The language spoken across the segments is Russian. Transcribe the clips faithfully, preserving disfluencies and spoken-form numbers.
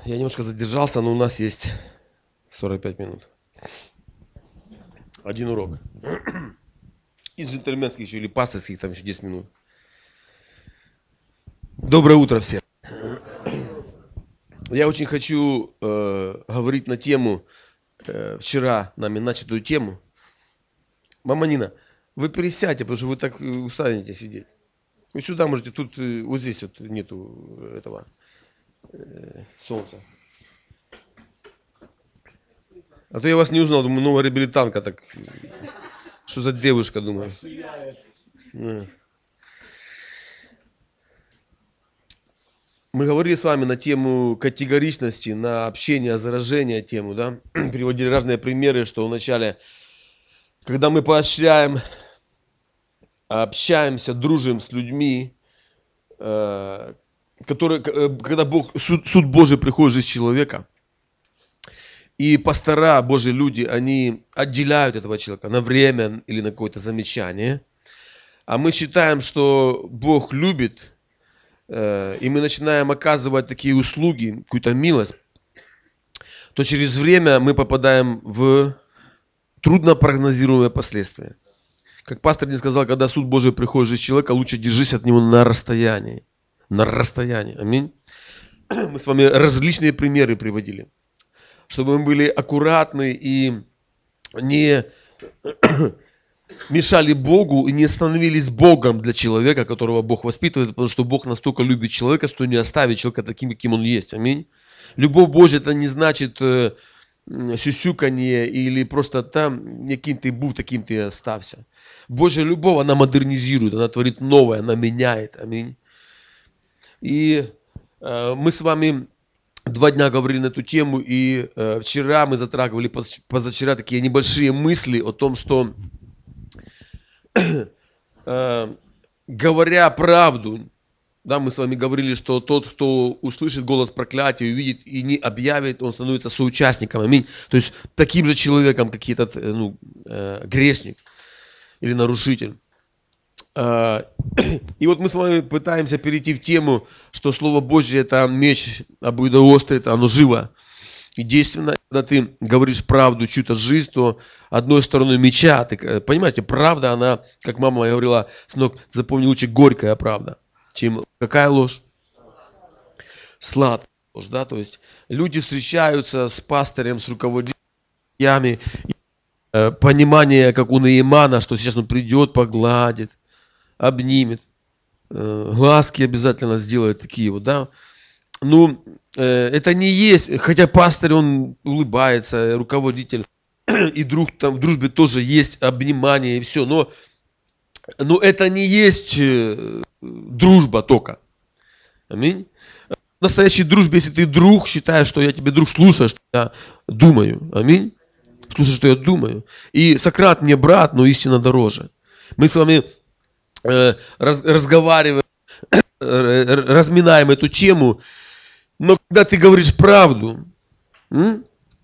Я немножко задержался, но у нас есть сорок пять минут. Один урок. Из джентльменских еще или пасторских, там еще десять минут. Доброе утро всем. Я очень хочу э, говорить на тему, э, вчера нами начатую тему. Мама Нина, вы пересядьте, потому что вы так устанете сидеть. Вы сюда можете, тут э, вот здесь вот нету этого э, солнца. А то я вас не узнал, думаю, новая реабилитанка, так, что за девушка, думаю. Мы говорили с вами на тему категоричности, на общение, заражение тему, да, приводили разные примеры, что вначале, когда мы поощряем, общаемся, дружим с людьми, э, которые, когда Бог, суд, суд Божий приходит в жизнь человека, и пастора, Божьи люди, они отделяют этого человека на время или на какое-то замечание. А мы считаем, что Бог любит, э, и мы начинаем оказывать такие услуги, какую-то милость, то через время мы попадаем в труднопрогнозируемые последствия. Как пастор мне сказал, когда суд Божий приходит в жизнь человека, лучше держись от него на расстоянии. На расстоянии. Аминь. Мы с вами различные примеры приводили, чтобы мы были аккуратны и не мешали Богу и не становились Богом для человека, которого Бог воспитывает, потому что Бог настолько любит человека, что не оставит человека таким, каким он есть. Аминь. Любовь Божья — это не значит э, сюсюканье или просто там, яким ты был, таким ты и оставься. Божья любовь, она модернизирует, она творит новое, она меняет. Аминь. И э, мы с вами два дня говорили на эту тему, и э, вчера мы затрагивали, позавчера, такие небольшие мысли о том, что э, говоря правду, да, мы с вами говорили, что тот, кто услышит голос проклятия, увидит и не объявит, он становится соучастником. Аминь. То есть таким же человеком, как этот ну, э, грешник или нарушитель. И вот мы с вами пытаемся перейти в тему, что Слово Божье — это меч обоюдоострый, это оно живо и действенно. Когда ты говоришь правду, чью-то жизнь, то одной стороной меча, ты, понимаете, правда, она, как мама моя говорила, сынок, запомни, лучше горькая правда, чем какая ложь? Сладкая ложь, да, то есть люди встречаются с пастырем, с руководителями, понимание, как у Наимана, что сейчас он придет, погладит, обнимет, глазки обязательно сделает такие вот, да. Ну, это не есть, хотя пастырь, он улыбается, руководитель, и друг там в дружбе тоже есть обнимание и все, но, но это не есть дружба только. Аминь. В настоящей дружбе, если ты друг, считаешь, что я тебе друг, слушай, что я думаю. Аминь. Слушай, что я думаю. И Сократ мне брат, но истина дороже. Мы с вами э, раз, разговариваем, э, разминаем эту тему, но когда ты говоришь правду, м,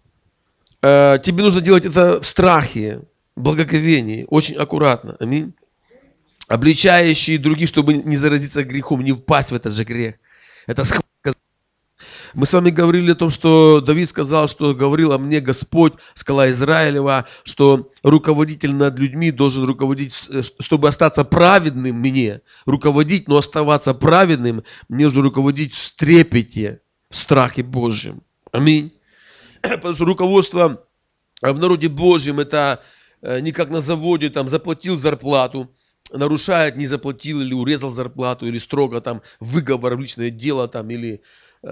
э, тебе нужно делать это в страхе, в благоговении, очень аккуратно. Аминь. Обличающие других, чтобы не заразиться грехом, не впасть в этот же грех. Это схватка. Мы с вами говорили о том, что Давид сказал, что говорил о мне Господь, скала Израилева, что руководитель над людьми должен руководить, чтобы остаться праведным мне, руководить, но оставаться праведным, мне нужно руководить в трепете, в страхе Божьем. Аминь. Потому что руководство в народе Божьем — это не как на заводе, там, заплатил зарплату, нарушает, не заплатил, или урезал зарплату, или строго там выговор в личное дело, там, или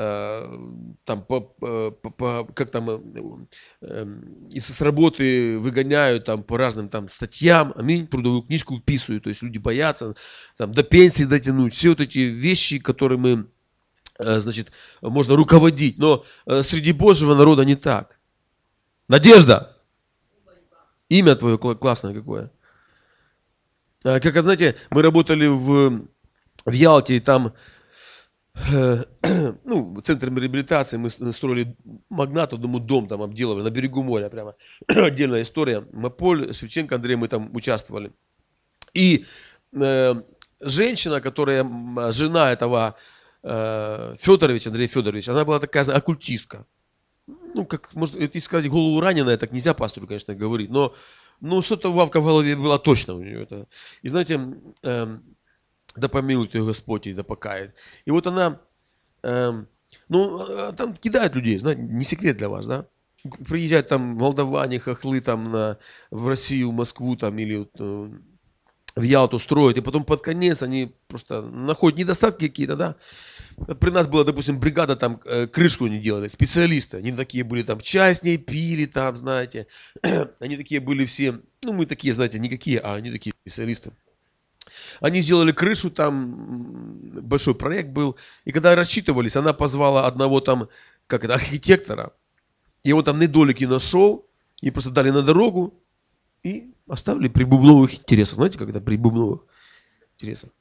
там, по, по, по, как там, э, если с работы выгоняют там, по разным там, статьям, аминь, трудовую книжку вписывают, то есть люди боятся там, до пенсии дотянуть, все вот эти вещи, которыми, э, значит, можно руководить, но э, среди Божьего народа не так. Надежда! Имя твое классное какое. А, как, знаете, мы работали в, в Ялте, и там ну, центром реабилитации мы строили Магнат, думаю, дом там обделывали на берегу моря прямо. Отдельная история. Маполь, Шевченко, Андрей, мы там участвовали. И э, женщина, которая жена этого э, Федорович, Андрей Федорович, она была такая оккультистка. Ну, как, может, если сказать, голову раненая, так нельзя пастору, конечно, говорить, но ну, что-то вавка в голове была точно у нее. Это. И знаете, эм, да помилует ее Господь и да покает. И вот она, эм, ну, а, там кидают людей, знаете, не секрет для вас, да? Приезжают там молдаване, хохлы там на, в Россию, в Москву там или вот, э, в Ялту строят, и потом под конец они просто находят недостатки какие-то, да. При нас была, допустим, бригада, там э, крышку не делали, специалисты, они такие были, там чай с ней пили, там, знаете, они такие были все, ну, мы такие, знаете, никакие, а они такие специалисты. Они сделали крышу, там большой проект был, и когда рассчитывались, она позвала одного там, как это, архитектора, и он там недолики нашел, и просто дали на дорогу, и оставили при бубновых интересах. Знаете, как это при бубновых интересах?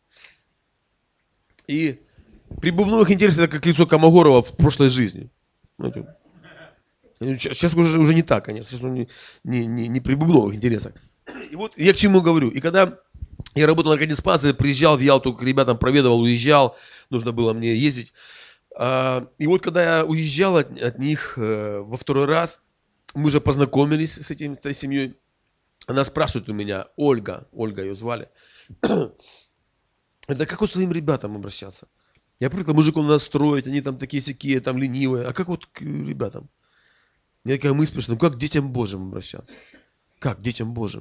И при бубновых интересах это как лицо Комогорова в прошлой жизни. Знаете, сейчас уже, уже не так, конечно. Сейчас не, не, не, не при бубновых интересах. И вот я к чему говорю. И когда я работал на организации, приезжал в Ялту к ребятам, проведывал, уезжал, нужно было мне ездить. И вот когда я уезжал от, от них во второй раз, мы уже познакомились с этим, с этой семьей. Она спрашивает у меня, Ольга, Ольга ее звали, это как вот к своим ребятам обращаться? Я привыкла мужиков надо строить, они там такие-сякие, там ленивые. А как вот к ребятам? Я такая мысль пришла, ну как к детям Божьим обращаться? Как к детям Божьим?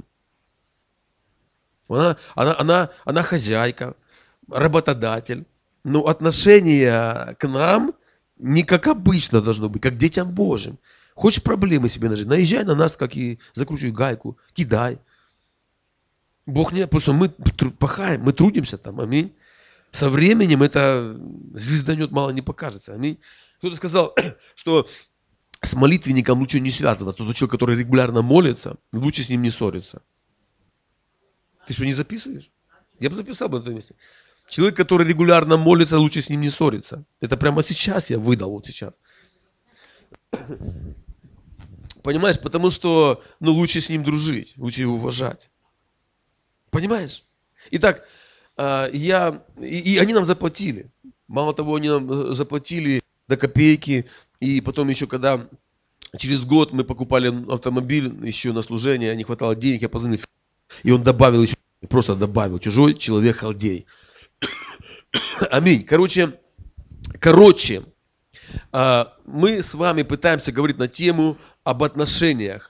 Она, она, она, она хозяйка, работодатель. Но отношение к нам не как обычно должно быть, как к детям Божьим. Хочешь проблемы себе нажить, наезжай на нас, как и закручивай гайку, кидай. Бог не, потому что мы пахаем, мы трудимся там, аминь. Со временем это звезданет мало не покажется, аминь. Кто-то сказал, что с молитвенником лучше не связываться. Тот человек, который регулярно молится, лучше с ним не ссориться. Ты что, не записываешь? Я бы записал бы на этом месте. Человек, который регулярно молится, лучше с ним не ссориться. Это прямо сейчас я выдал, вот сейчас. Понимаешь, потому что ну, лучше с ним дружить, лучше его уважать. Понимаешь? Итак, я, и, и они нам заплатили. Мало того, они нам заплатили до копейки. И потом еще, когда через год мы покупали автомобиль еще на служение, не хватало денег, я позвонил, и он добавил еще, просто добавил, чужой человек халдей. Аминь. Короче, короче, мы с вами пытаемся говорить на тему об отношениях.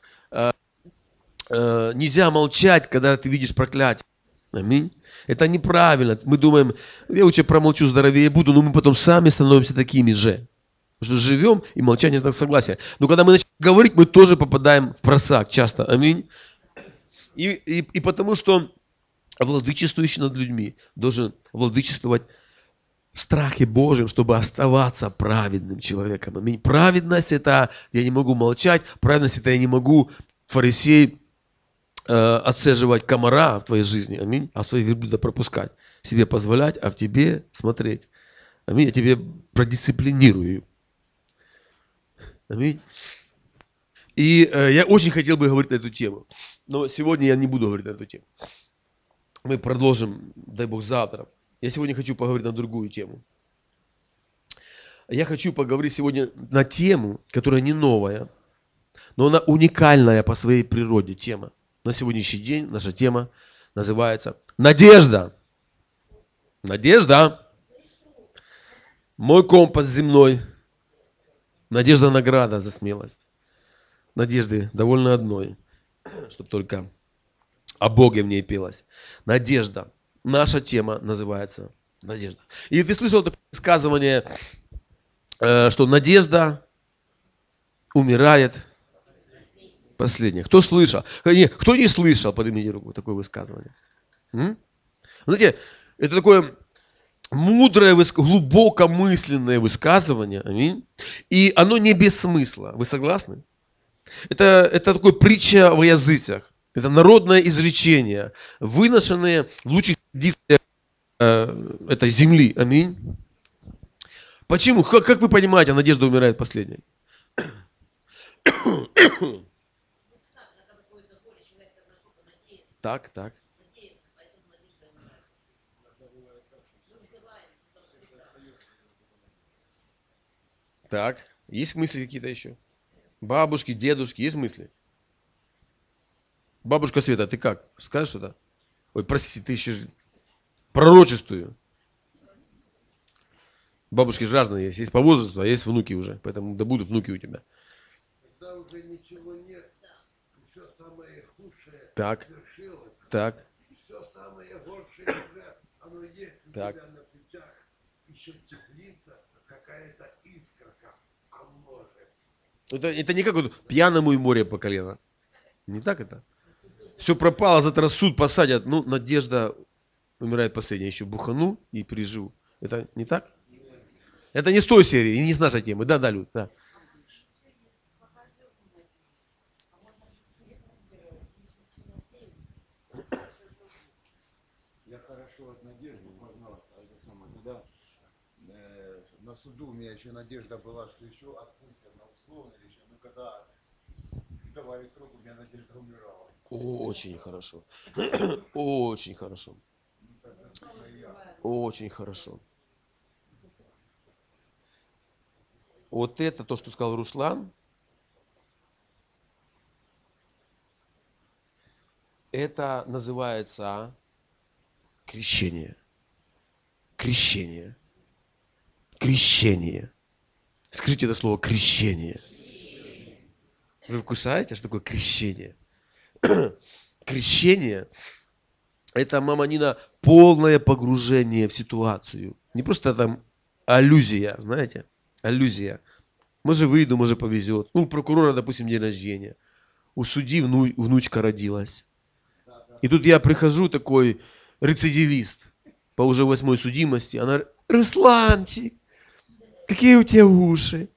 Нельзя молчать, когда ты видишь проклятие. Аминь. Это неправильно. Мы думаем, я лучше промолчу, здоровее буду, но мы потом сами становимся такими же. Потому что живем, и молчание знак согласия. Но когда мы начинаем говорить, мы тоже попадаем в просак часто. Аминь. И, и, и потому что владычествующий над людьми должен владычествовать в страхе Божьем, чтобы оставаться праведным человеком. Аминь. Праведность – это я не могу молчать, праведность – это я не могу, фарисей, э, отцеживать комара в твоей жизни, аминь, а в своих верблюда пропускать, себе позволять, а в тебе смотреть. Аминь, я тебе продисциплинирую. Аминь. И э, я очень хотел бы говорить на эту тему, но сегодня я не буду говорить на эту тему. Мы продолжим, дай Бог, завтра. Я сегодня хочу поговорить на другую тему. Я хочу поговорить сегодня на тему, которая не новая, но она уникальная по своей природе тема. На сегодняшний день наша тема называется «Надежда». Надежда. Мой компас земной. Надежда награда за смелость. Надежды довольно одной, чтобы только о Боге в ней пелось. Надежда. Наша тема называется надежда. И ты слышал такое высказывание, что надежда умирает последняя. Кто слышал? Кто не слышал, поднимите руку, такое высказывание. М? Знаете, это такое мудрое, глубокомысленное высказывание. Аминь. И оно не без смысла. Вы согласны? Это, это такое притча во языцах. Это народное изречение, выношенное в лучших традициях э, этой земли. Аминь. Почему? Как, как вы понимаете, надежда умирает последней? Так, так. Так, есть мысли какие-то еще? Бабушки, дедушки, есть мысли? Бабушка Света, ты как? Скажешь что-то? Ой, прости, ты еще ж- пророчествую. Бабушки же разные есть. Есть по возрасту, а есть внуки уже. Поэтому да будут внуки у тебя. Когда уже ничего нет, все самое худшее Так, свершилось, так, все самое горшее уже, оно есть у так. тебя на плечах, еще теплится какая-то искорка, а может. Это, это не как вот пьяному и море по колено. Не так это? Все пропало, завтра суд посадят. Ну, надежда умирает последняя. Еще бухану и переживу. Это не так? Это не с той серии, и не с нашей темы. Да, да, Люд, да. Я хорошо от надежды познал, это самое, когда э, на суду у меня еще надежда была, что еще отпустят на условно или еще, ну когда давали срок, у меня надежда умирала. Очень хорошо. Очень хорошо. Очень хорошо. Вот это то, что сказал Руслан, это называется крещение. Крещение. Крещение. Скажите это слово крещение. Вы вкушаете, что такое крещение? Крещение – это, мама Нина, полное погружение в ситуацию. Не просто там аллюзия, знаете, аллюзия. Может выйду, может повезет. Ну, у прокурора, допустим, день рождения. У судьи вну, внучка родилась. И тут я прихожу такой рецидивист по уже восьмой судимости. Она говорит: Русланчик, какие у тебя уши?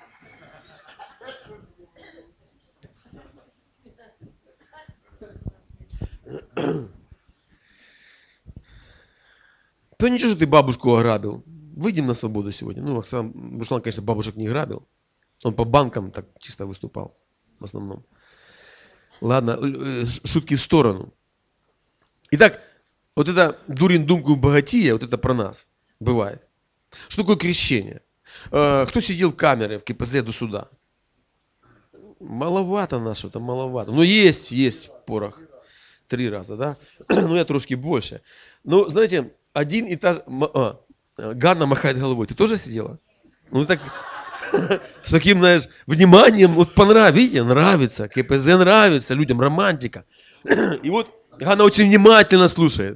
То ничего, что ты бабушку ограбил. Выйдем на свободу сегодня. Ну, сам Руслан, конечно, бабушек не грабил. Он по банкам так чисто выступал в основном. Ладно, э, шутки в сторону. Итак, вот это дурень думку богатия, вот это про нас бывает. Что такое крещение? Э, Кто сидел в камере в КПЗ до суда? Маловато нас, это маловато. Но есть, есть порох. Три раза, да? Ну, я трошки больше. Ну, знаете, один и та же... м- а, Ганна махает головой. Ты тоже сидела? Ну, так... С таким, знаешь, вниманием, вот понравится, видите, нравится, КПЗ нравится людям, романтика. И вот Ганна очень внимательно слушает.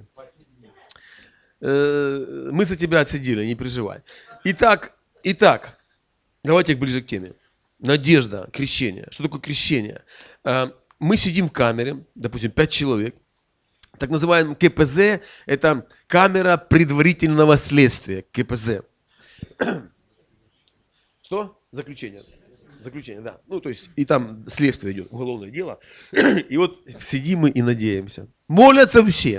Э, Мы за тебя отсидели, не переживай. Итак, итак, давайте ближе к теме. Надежда, крещение. Что такое крещение? Э, Мы сидим в камере, допустим, пять человек. Так называемый КПЗ – это камера предварительного следствия, КПЗ. Что? Заключение. Заключение, да. Ну, то есть, и там следствие идет, уголовное дело. И вот сидим мы и надеемся. Молятся все.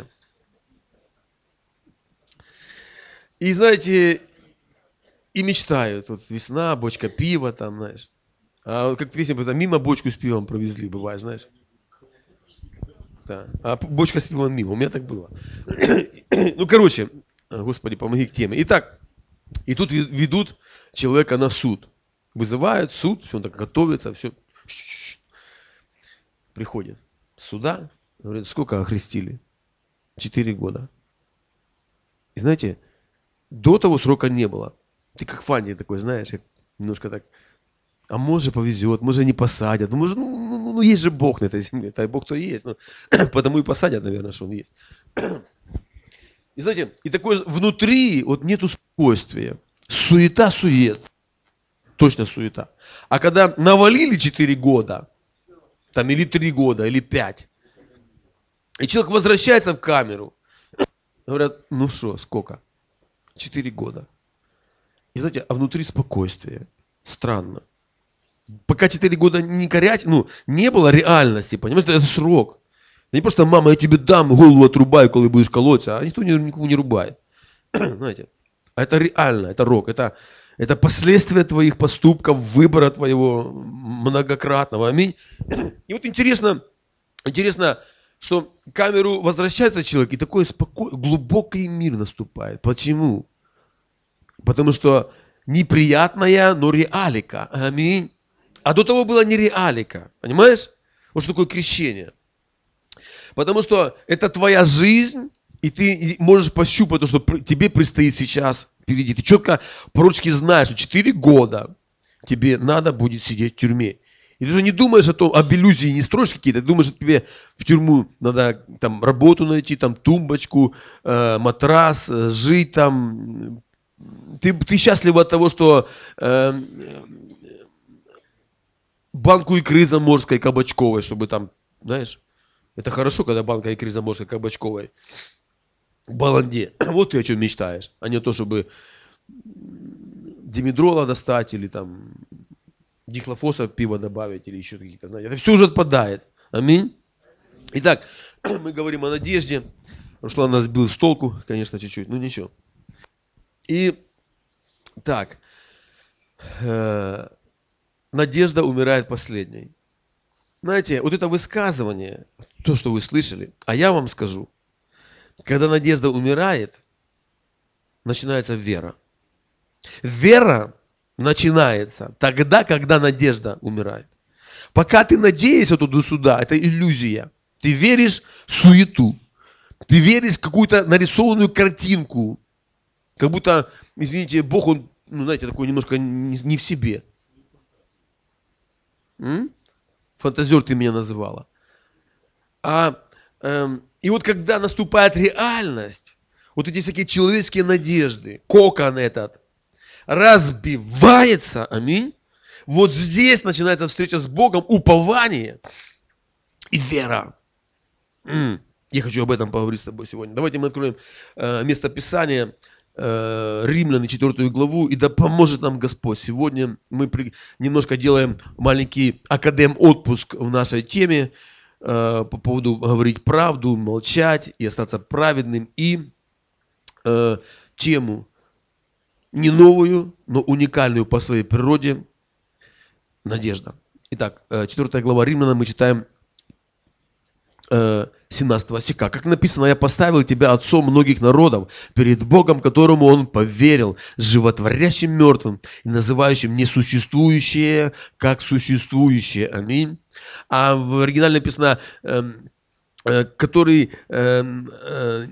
И, знаете, и мечтают. Вот весна, бочка пива там, знаешь. А вот как песня, там, мимо бочку с пивом провезли, бывает, знаешь. Да. А п- бочка с пивом мимо. У меня так было. Ну, короче, Господи, помоги к теме. Итак, и тут ве- ведут человека на суд. Вызывают суд, все, он так готовится, все. Приходит с суда, говорит: сколько охрестили? Четыре года. И знаете, до того срока не было. Ты как Фанни такой, знаешь, как немножко так. А может повезет, может не посадят. Ну, может, ну, ну, ну, есть же Бог на этой земле. Так Бог-то и есть. Ну, потому и посадят, наверное, что он есть. И знаете, и такое внутри вот нету спокойствия. Суета-сует. Точно суета. А когда навалили четыре года, там или три года, или пять, и человек возвращается в камеру, говорят: ну что, сколько? Четыре года. И знаете, а внутри спокойствие. Странно. Пока четыре года не корять, ну, не было реальности, понимаете, это срок. Не просто: мама, я тебе дам, голову отрубаю, когда будешь колоться, а никто никому не рубает. Знаете, а это реально, это рок, это, это последствия твоих поступков, выбора твоего многократного. Аминь. И вот интересно, интересно, что в камеру возвращается человек, и такой спокой, глубокий мир наступает. Почему? Потому что неприятная, но реалика. Аминь. А до того была не реалика. Понимаешь? Вот что такое крещение. Потому что это твоя жизнь, и ты можешь пощупать то, что тебе предстоит сейчас впереди. Ты четко пророчески знаешь, что четыре года тебе надо будет сидеть в тюрьме. И ты же не думаешь о том, об иллюзии, не строишь какие-то, ты думаешь, что тебе в тюрьму надо там работу найти, там тумбочку, э, матрас, э, жить там. Ты, ты счастлив от того, что э, банку икры заморской, кабачковой, чтобы там, знаешь, это хорошо, когда банка икры заморской, кабачковой, в баланде. Вот ты о чем мечтаешь, а не то, чтобы димедрола достать или там дихлофоса в пиво добавить или еще какие-то, знаете. Это все уже отпадает. Аминь. Итак, мы говорим о надежде. Руслан нас сбил с толку, конечно, чуть-чуть, но ничего. И так, э, надежда умирает последней. Знаете, вот это высказывание, то, что вы слышали, а я вам скажу, когда надежда умирает, начинается вера. Вера начинается тогда, когда надежда умирает. Пока ты надеешься туда-сюда, это иллюзия. Ты веришь в суету. Ты веришь в какую-то нарисованную картинку. Как будто, извините, Бог, он, ну, знаете, такой немножко не, не в себе. М? Фантазер ты меня называла. А, эм, и вот когда наступает реальность, вот эти всякие человеческие надежды, кокон этот, разбивается, аминь, вот здесь начинается встреча с Богом, упование и вера. М-м. Я хочу об этом поговорить с тобой сегодня. Давайте мы откроем э, место Писания, э, Римляне, четвёртую главу, и да поможет нам Господь. Сегодня мы при, немножко делаем маленький академ-отпуск в нашей теме э, по поводу говорить правду, молчать и остаться праведным, и э, тему не новую, но уникальную по своей природе – надежда. Итак, четвёртая глава Римлянам, мы читаем семнадцатого стиха. «Как написано, я поставил тебя отцом многих народов перед Богом, которому он поверил, животворящим мертвым и называющим несуществующее, как существующее». Аминь. А в оригинале написано который, э, э,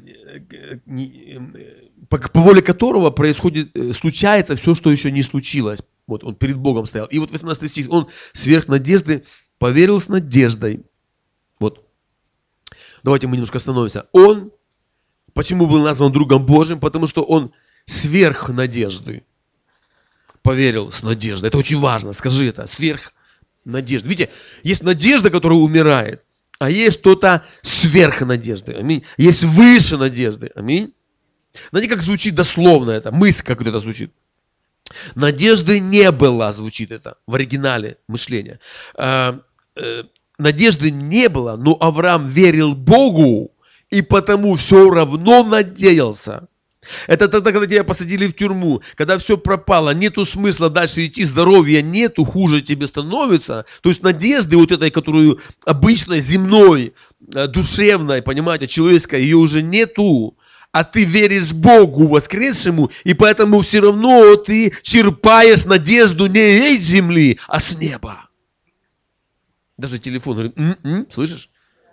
по, по воле которого происходит, случается все, что еще не случилось. Вот он перед Богом стоял. И вот восемнадцатый стих, он сверх надежды поверил с надеждой. Вот. Давайте мы немножко остановимся. Он, почему был назван другом Божьим? Потому что он сверх надежды поверил с надеждой. Это очень важно, скажи это, сверх надежды. Видите, есть надежда, которая умирает. А есть что-то сверх надежды. Аминь. Есть выше надежды. Аминь. Знаете, как звучит дословно это? Мысль, как это звучит. Надежды не было, звучит это в оригинале мышления. А, э, надежды не было, но Авраам верил Богу и потому все равно надеялся. Это тогда, когда тебя посадили в тюрьму, когда все пропало, нету смысла дальше идти, здоровья нету, хуже тебе становится. То есть надежды вот этой, которую обычной, земной, душевной, понимаете, человеческой, ее уже нету. А ты веришь Богу воскресшему, и поэтому все равно ты черпаешь надежду не из земли, а с неба. Даже телефон говорит, м-м, слышишь?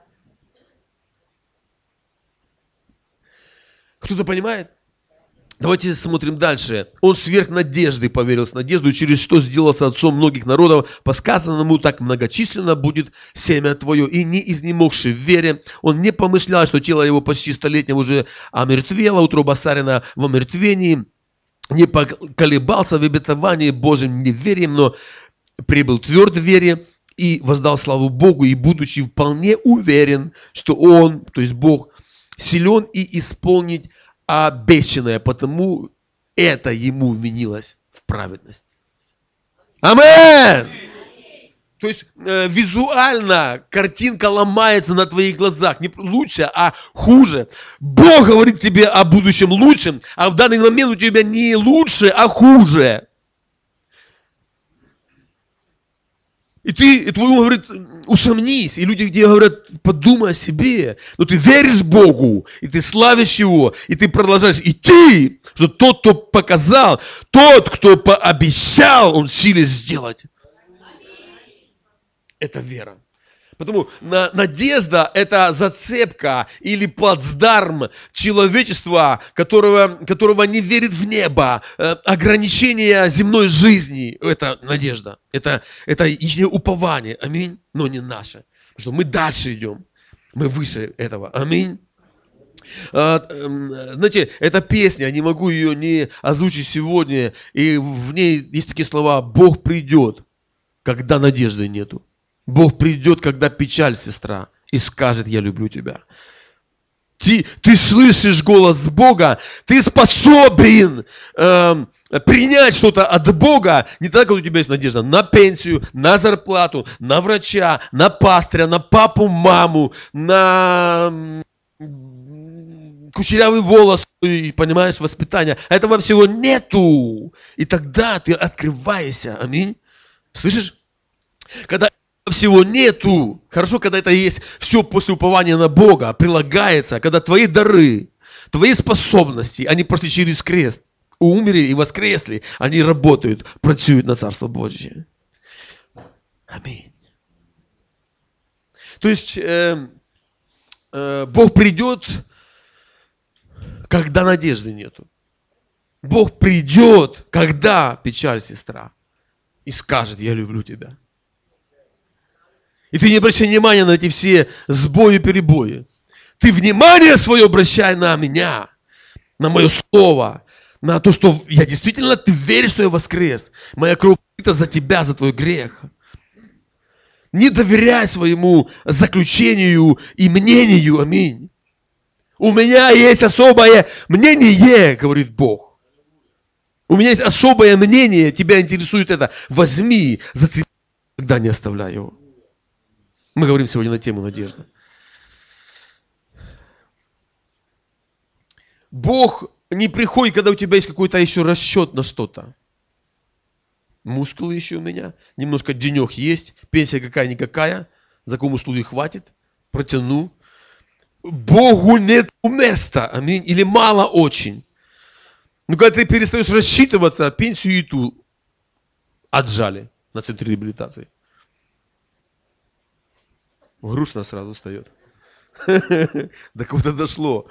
Кто-то понимает? Давайте смотрим дальше. Он сверх надежды поверил с надеждой, через что сделался отцом многих народов. По сказанному так многочисленно будет семя твое. И не изнемогший в вере, он не помышлял, что тело его почти столетнего уже омертвело, утроба Сарина в омертвении, не поколебался в обетовании Божьим неверием, но прибыл тверд в вере и воздал славу Богу, и будучи вполне уверен, что он, то есть Бог, силен и исполнить обещанное, потому это ему вменилось в праведность. Аминь! То есть э, визуально картинка ломается на твоих глазах. Не лучше, а хуже. Бог говорит тебе о будущем лучшем, а в данный момент у тебя не лучше, а хуже. И ты, и твой ум говорит, усомнись. И люди, где говорят, подумай о себе. Но ты веришь Богу, и ты славишь Его, и ты продолжаешь идти, что тот, кто показал, тот, кто пообещал, он в силе сделать. Это вера. Потому на, надежда – это зацепка или плацдарм человечества, которого, которого не верит в небо. Э, ограничение земной жизни – это надежда. Это, это их упование. Аминь. Но не наше. Потому что мы дальше идем. Мы выше этого. Аминь. А, э, знаете, эта песня, не могу ее не озвучить сегодня. И в ней есть такие слова: «Бог придет, когда надежды нету». Бог придет, когда печаль, сестра, и скажет: я люблю тебя. Ты, ты слышишь голос Бога, ты способен э, принять что-то от Бога, не так, как у тебя есть надежда на пенсию, на зарплату, на врача, на пастыря, на папу, маму, на кучерявый волос, понимаешь, воспитание. Этого всего нету. И тогда ты открываешься. Аминь. Слышишь? Когда всего нету. Хорошо, когда это есть все после упования на Бога, прилагается, когда твои дары, твои способности, они прошли через крест, умерли и воскресли, они работают, працюют на Царство Божье. Аминь. То есть э, э, Бог придет, когда надежды нету. Бог придет, когда печаль, сестра, и скажет: я люблю тебя. И ты не обращай внимания на эти все сбои и перебои. Ты внимание свое обращай на меня, на мое слово, на то, что я действительно, ты веришь, что я воскрес. Моя кровь пролита за тебя, за твой грех. Не доверяй своему заключению и мнению. Аминь. У меня есть особое мнение, говорит Бог. У меня есть особое мнение, тебя интересует это. Возьми, зацепи, когда не оставляй его. Мы говорим сегодня на тему надежды. Бог не приходит, когда у тебя есть какой-то еще расчет на что-то. Мускулы еще у меня, немножко денег есть, пенсия какая-никакая, за кому услуги хватит, протяну. Богу нет места, аминь, или мало очень. Но когда ты перестаешь рассчитываться, пенсию и ту отжали на центре реабилитации. Грустно сразу встает. До кого-то дошло.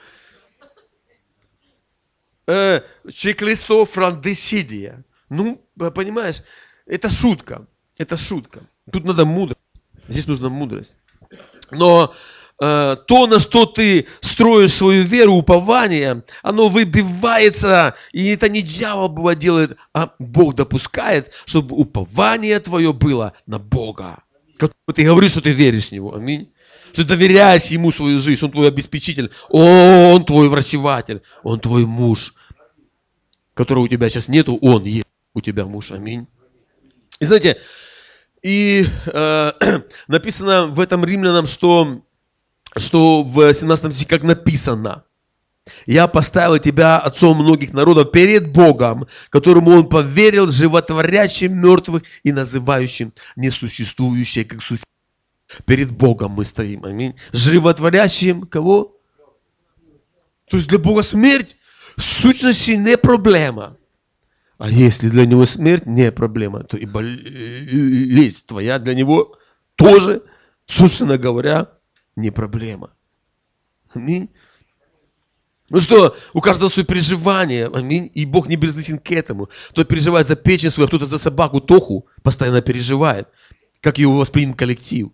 Чеклисто франдесидия. Ну, понимаешь, это шутка. Это шутка. Тут надо мудрость. Здесь нужна мудрость. Но э, то, на что ты строишь свою веру, упование, оно выбивается, и это не дьявол бывает делает, а Бог допускает, чтобы упование твое было на Бога. Ты говоришь, что ты веришь в Него. Аминь. Что ты доверяешь Ему свою жизнь. Он твой обеспечитель. Он твой врачеватель. Он твой муж. Которого у тебя сейчас нету. Он есть у тебя муж. Аминь. И знаете, и э, написано в этом Римлянам, что, что в семнадцатом стихе, как написано: «Я поставил тебя отцом многих народов перед Богом, которому он поверил, животворящим мертвых и называющим несуществующее как существующее». Перед Богом мы стоим. Аминь. Животворящим кого? То есть для Бога смерть в сущности не проблема. А если для Него смерть не проблема, то и болезнь твоя для Него тоже, собственно говоря, не проблема. Аминь. Ну что, у каждого свои переживания, аминь, и Бог не безразличен к этому. Кто-то переживает за печень свою, а кто-то за собаку Тоху постоянно переживает, как его воспринят коллектив.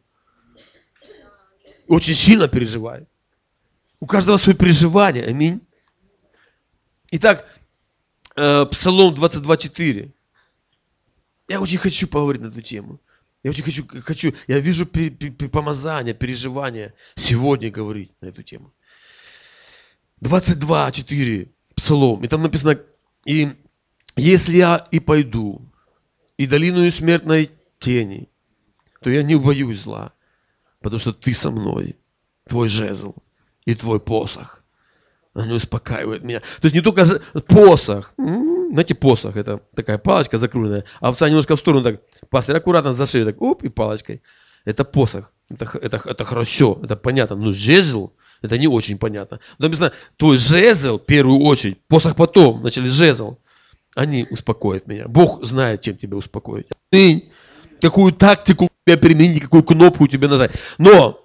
Очень сильно переживает. У каждого свои переживания, аминь. Итак, Псалом двадцать два четыре. Я очень хочу поговорить на эту тему. Я очень хочу, хочу я вижу помазание, переживания сегодня говорить на эту тему. двадцать два четыре, Псалом. И там написано: «И если я и пойду, и долину смертной тени, то я не убоюсь зла, потому что ты со мной, твой жезл и твой посох, Они успокаивают меня. То есть не только за- посох. М, Знаете, посох, это такая палочка закругленная. Овца немножко в сторону так, пастырь аккуратно за шею так, оп, и палочкой. Это посох. Это, х- это, х- это хорошо, это понятно. Но жезл, это не очень понятно. Но написано, твой жезл в первую очередь, посох потом, вначале жезл. Они успокоят меня. Бог знает, чем тебя успокоить. Ты какую тактику тебе применить, какую кнопку тебе нажать. Но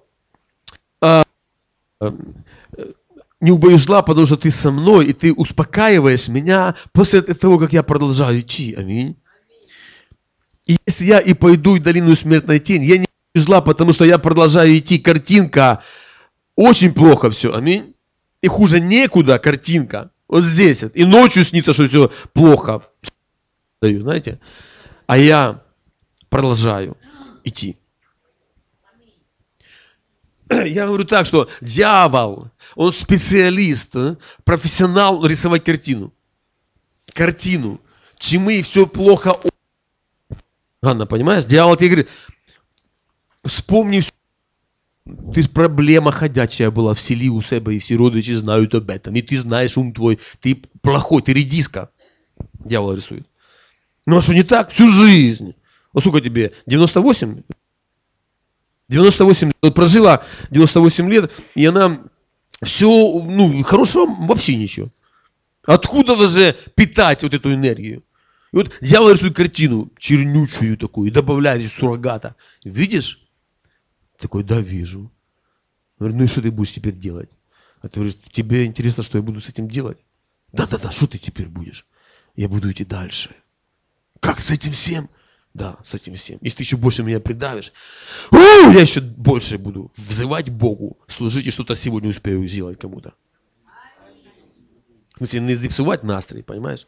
не убоюсь зла, потому что ты со мной, и ты успокаиваешь меня после того, как я продолжаю идти. Аминь. И если я и пойду в долину смертной тени, я не боюсь зла, потому что я продолжаю идти. Картинка очень плохо все. Аминь. И хуже некуда картинка. Вот здесь. вот. И ночью снится, что все плохо. Даю, знаете. А я продолжаю идти. Я говорю так, что дьявол, он специалист, э, профессионал рисовать картину. Картину. Чему все плохо. Ганна, понимаешь? Дьявол тебе говорит, вспомни, всю- ты ж проблема ходячая была в селе у себя, и все родичи знают об этом. И ты знаешь, ум твой, ты плохой, ты редиска. Дьявол рисует. Ну а что не так? Всю жизнь. А сколько тебе? девяносто восемь? девяносто восемь лет. Вот прожила девяносто восемь лет, и она все, ну, хорошего вообще ничего. Откуда же питать вот эту энергию? И вот дьявол рисует картину, чернючую такую, и добавляет из суррогата. Видишь? Такой, да, вижу. Я говорю, ну и что ты будешь теперь делать? А ты говоришь, тебе интересно, что я буду с этим делать? Да-да-да, что ты теперь будешь? Я буду идти дальше. Как с этим всем? Да, с этим всем. Если ты еще больше меня придавишь, у, я еще больше буду взывать Богу, служить и что-то сегодня успею сделать кому-то. В смысле, не зипсовать настрой, понимаешь?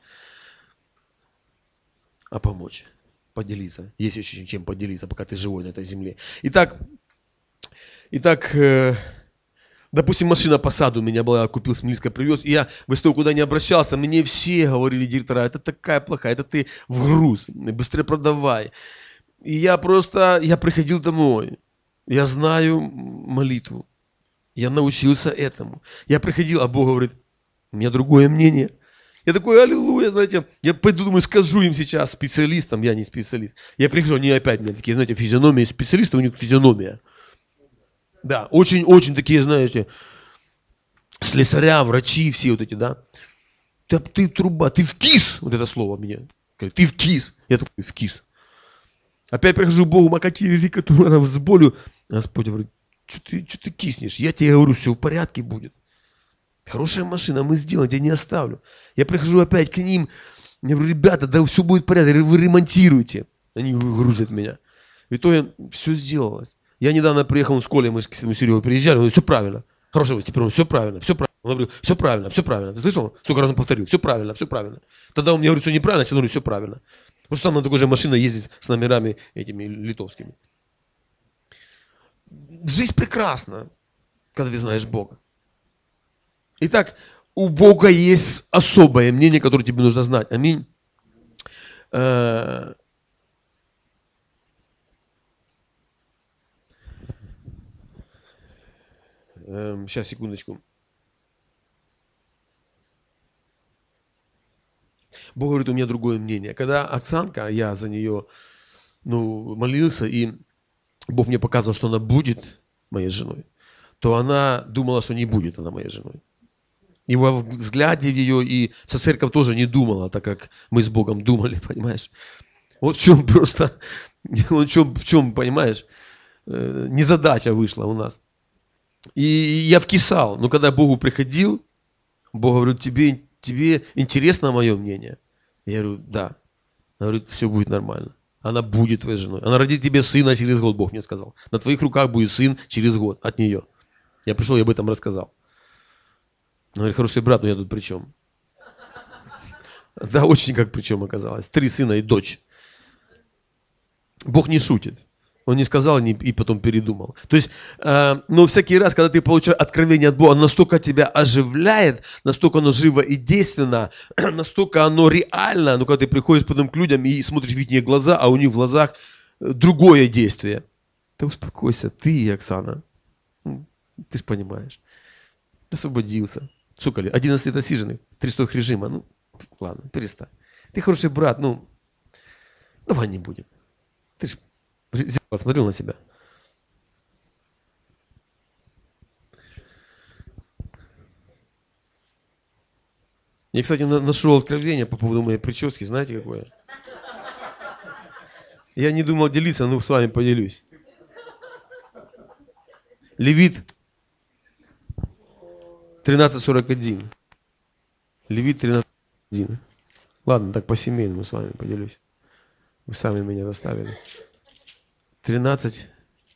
А помочь, поделиться. Есть еще чем поделиться, пока ты живой на этой земле. Итак, итак, э, допустим, машина по саду у меня была, я купил с Милиска, привез, и я в СТО куда не обращался, мне все говорили, директора, это такая плохая, это ты в груз, быстрее продавай. И я просто, я приходил домой, я знаю молитву, я научился этому. Я приходил, а Бог говорит, у меня другое мнение. Я такой, аллилуйя, знаете, я пойду, думаю, скажу им сейчас, специалистам, я не специалист. Я прихожу, они опять у меня такие, знаете, физиономии специалистов, у них физиономия. Да, очень-очень такие, знаете, слесаря, врачи, все вот эти, да. Ты, ты труба, ты вкис, вот это слово мне. Говорит, ты вкис. Я такой, вкис. Опять прихожу к Богу, макати велика, с болью. Господь говорит, что ты, что ты киснешь? Я тебе говорю, все в порядке будет. Хорошая машина, мы сделаем, я не оставлю. Я прихожу опять к ним, я говорю, ребята, да все будет в порядке, вы ремонтируете. Они грузят меня. В итоге все сделалось. Я недавно приехал с Колей, мы с Серегой приезжали, он говорит, все правильно. Хорошо, теперь все правильно, все правильно. Он говорит, все правильно, все правильно. Ты слышал? Сколько раз он повторил, все правильно, все правильно. Тогда он мне говорит, все неправильно, я говорю, все правильно. Потому что там на такой же машине ездить с номерами этими литовскими. Жизнь прекрасна, когда ты знаешь Бога. Итак, у Бога есть особое мнение, которое тебе нужно знать. Аминь. Э, э, Сейчас, секундочку. Бог говорит, у меня другое мнение. Когда Оксанка, я за нее ну, молился, и Бог мне показывал, что она будет моей женой, то она думала, что не будет она моей женой. И во взгляде ее, и вся церковь тоже не думала, так как мы с Богом думали, понимаешь? Вот в чем просто, вот в чем, в чем, понимаешь, э, незадача вышла у нас. И я вкисал, но когда Богу приходил, Бог говорит, тебе, тебе интересно мое мнение? Я говорю, да. Она говорит, все будет нормально. Она будет твоей женой. Она родит тебе сына через год, Бог мне сказал. На твоих руках будет сын через год от нее. Я пришел, я об этом рассказал. Она говорит, хороший брат, но я тут при чем? Да, очень как при чем оказалось. Три сына и дочь. Бог не шутит. Он не сказал и потом передумал. То есть, э, но всякий раз, когда ты получаешь откровение от Бога, оно настолько тебя оживляет, настолько оно живо и действенно, настолько оно реально, но когда ты приходишь потом к людям и смотришь в их глаза, а у них в глазах другое действие. Ты успокойся, ты, Оксана, ты же понимаешь, освободился. Сколько лет? одиннадцать лет осиженных, трехсот режима. Ну, ладно, перестань. Ты хороший брат, ну, давай не будем. Ты же посмотрел на себя. Я, кстати, нашел откровение по поводу моей прически. Знаете, какое? Я не думал делиться, но с вами поделюсь. Левит тринадцать сорок один. Левит тринадцать сорок один. Ладно, так по-семейному с вами поделюсь. Вы сами меня заставили. тринадцать.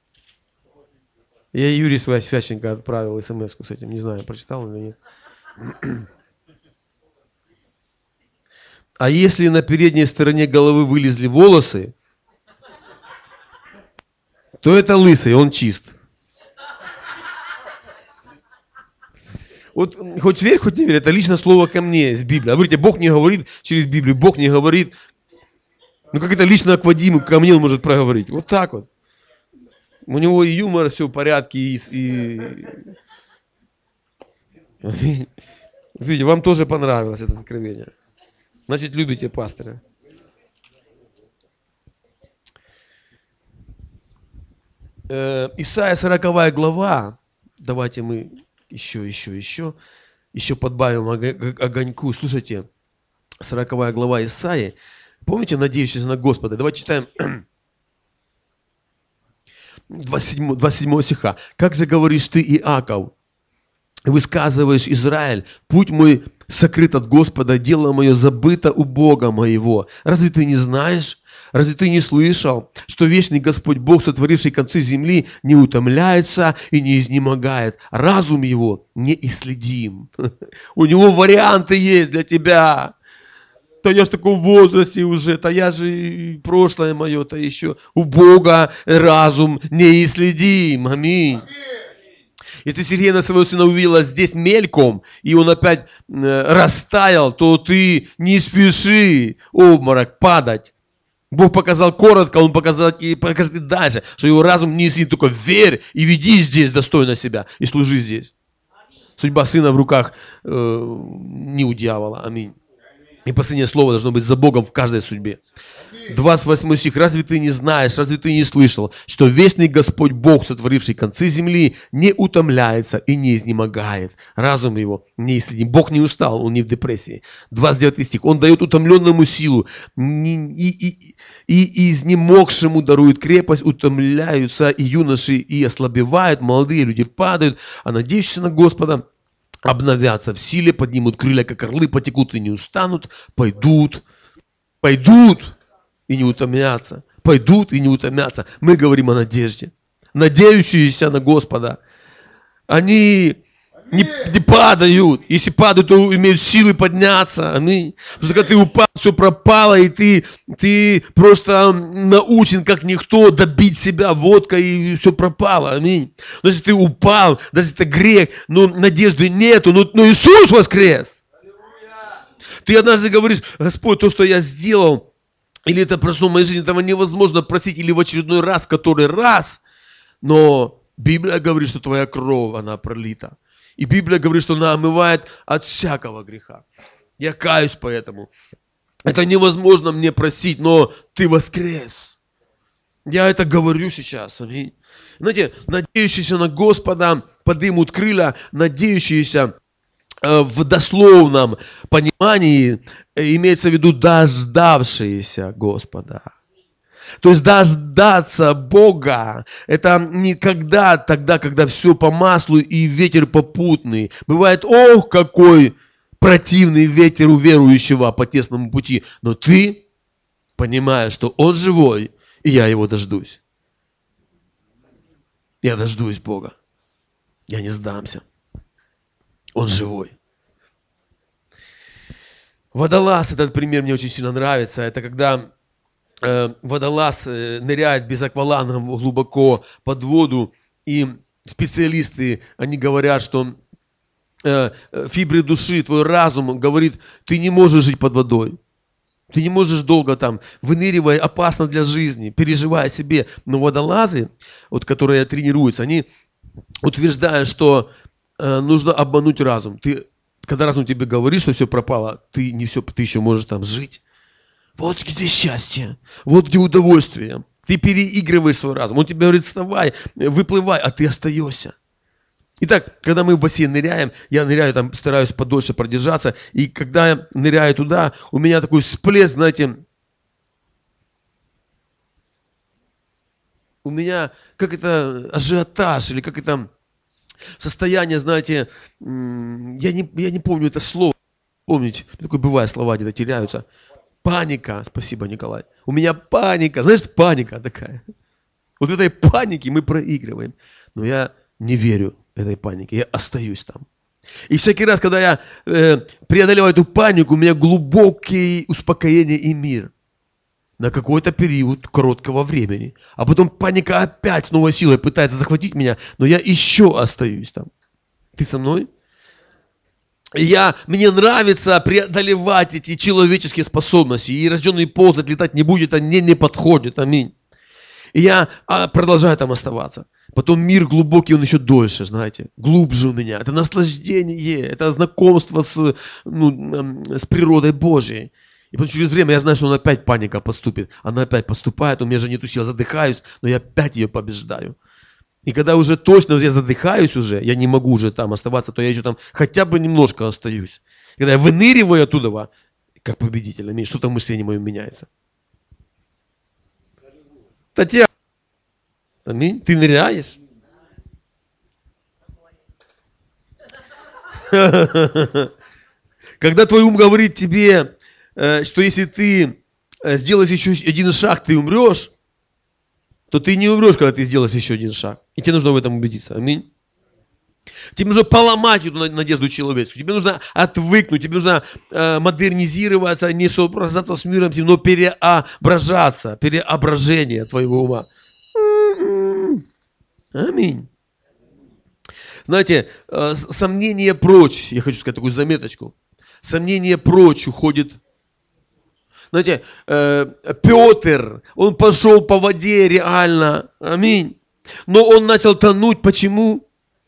Я Юрий Священко отправил смс-ку с этим. Не знаю, прочитал или нет. А если на передней стороне головы вылезли волосы, то это лысый, он чист. Вот хоть верь, хоть не верь, это лично слово ко мне с Библии. А вы говорите, Бог не говорит через Библию, Бог не говорит. Ну как это лично к Вадиму, ко мне он может проговорить. Вот так вот. У него и юмор, все в порядке, и... и... Видите, вам тоже понравилось это откровение. Значит, любите пастыря. Э, Исайя сороковая глава. Давайте мы еще, еще, еще, еще подбавим огоньку. Слушайте, сороковая глава Исаии. Помните, надеющийся на Господа? Давайте читаем двадцать седьмого стиха. «Как же говоришь ты, Иаков, высказываешь, Израиль, путь мой сокрыт от Господа, дело мое забыто у Бога моего. Разве ты не знаешь? Разве ты не слышал, что вечный Господь Бог, сотворивший концы земли, не утомляется и не изнемогает? Разум его неисследим». У него варианты есть для тебя. Да я ж в таком возрасте уже, да я же прошлое мое, то еще. У Бога разум неисследим. Аминь. Если Сергей на своего сына увидела здесь мельком, и он опять э, растаял, то ты не спеши, обморок, падать. Бог показал коротко, Он показал и покажет и дальше, что его разум не исследим. Только верь и веди здесь достойно себя, и служи здесь. Судьба сына в руках э, не у дьявола. Аминь. И последнее слово должно быть за Богом в каждой судьбе. двадцать восьмой стих. «Разве ты не знаешь, разве ты не слышал, что вечный Господь Бог, сотворивший концы земли, не утомляется и не изнемогает? Разум его неисследим». Бог не устал, он не в депрессии. двадцать девятый стих. «Он дает утомленному силу, и, и, и, и изнемогшему дарует крепость, утомляются и юноши, и ослабевают, молодые люди падают, а надеющиеся на Господа обновятся в силе, поднимут крылья, как орлы, потекут и не устанут, пойдут, пойдут и не утомятся, пойдут и не утомятся». Мы говорим о надежде. Надеющиеся на Господа, они не, не падают. Если падают, то имеют силы подняться. Аминь. Потому что когда ты упал, все пропало, и ты, ты просто научен, как никто, добить себя водкой, и все пропало. Аминь. Но если ты упал, даже это грех, но надежды нету, но, но Иисус воскрес. Ты однажды говоришь: Господь, то, что я сделал, или это прошло в моей жизни, этого невозможно просить, или в очередной раз, в который раз, но Библия говорит, что твоя кровь, она пролита. И Библия говорит, что она омывает от всякого греха. Я каюсь поэтому. Это невозможно мне простить, но ты воскрес. Я это говорю сейчас. Аминь. Знаете, надеющиеся на Господа подымут крылья, надеющиеся э, в дословном понимании э, имеется в виду дождавшиеся Господа. То есть дождаться Бога, это не когда, тогда, когда все по маслу и ветер попутный. Бывает, ох, какой противный ветер у верующего по тесному пути. Но ты понимаешь, что Он живой, и я Его дождусь. Я дождусь Бога. Я не сдамся. Он живой. Водолаз, этот пример мне очень сильно нравится. Это когда водолаз ныряет без акваланга глубоко под воду, и специалисты, они говорят, что фибры души, твой разум говорит, ты не можешь жить под водой. Ты не можешь долго там, выныривая, опасно для жизни, переживая себе. Но водолазы, вот, которые тренируются, они утверждают, что нужно обмануть разум. Ты когда разум тебе говорит, что все пропало, ты не все, ты еще можешь там жить. Вот где счастье, вот где удовольствие. Ты переигрываешь свой разум. Он тебе говорит, вставай, выплывай, а ты остаешься. Итак, когда мы в бассейн ныряем, я ныряю там, стараюсь подольше продержаться, и когда я ныряю туда, у меня такой всплеск, знаете, у меня как это ажиотаж, или как это состояние, знаете, я не, я не помню это слово, помните, такое бывает, слова где-то теряются. Паника, спасибо, Николай. У меня паника, знаешь, паника такая. Вот в этой панике мы проигрываем. Но я не верю этой панике, я остаюсь там. И всякий раз, когда я э, преодолеваю эту панику, у меня глубокое успокоение и мир. На какой-то период короткого времени. А потом паника опять с новой силой пытается захватить меня, но я еще остаюсь там. Ты со мной? Я, мне нравится преодолевать эти человеческие способности. И рожденный ползать, летать не будет, они не подходят. Аминь. И я а, продолжаю там оставаться. Потом мир глубокий, он еще дольше, знаете, глубже у меня. Это наслаждение, это знакомство с, ну, с природой Божией. И потом через время я знаю, что он опять паника поступит. Она опять поступает, у меня же нету сил, задыхаюсь, но я опять ее побеждаю. И когда уже точно я задыхаюсь уже, я не могу уже там оставаться, то я еще там хотя бы немножко остаюсь. Когда я выныриваю оттуда, как победитель, аминь, что-то в мышлении моем меняется. Татьяна, аминь, ты ныряешь? Когда твой ум говорит тебе, что если ты сделаешь еще один шаг, ты умрешь, то ты не умрешь, когда ты сделаешь еще один шаг. И тебе нужно в этом убедиться. Аминь. Тебе нужно поломать эту надежду человеческую. Тебе нужно отвыкнуть, тебе нужно э, модернизироваться, не соображаться с миром, но переображаться, переображение твоего ума. Аминь. Знаете, э, сомнение прочь, я хочу сказать такую заметочку, сомнение прочь уходит. Знаете, э, Петр, он пошел по воде реально, аминь, но он начал тонуть, почему?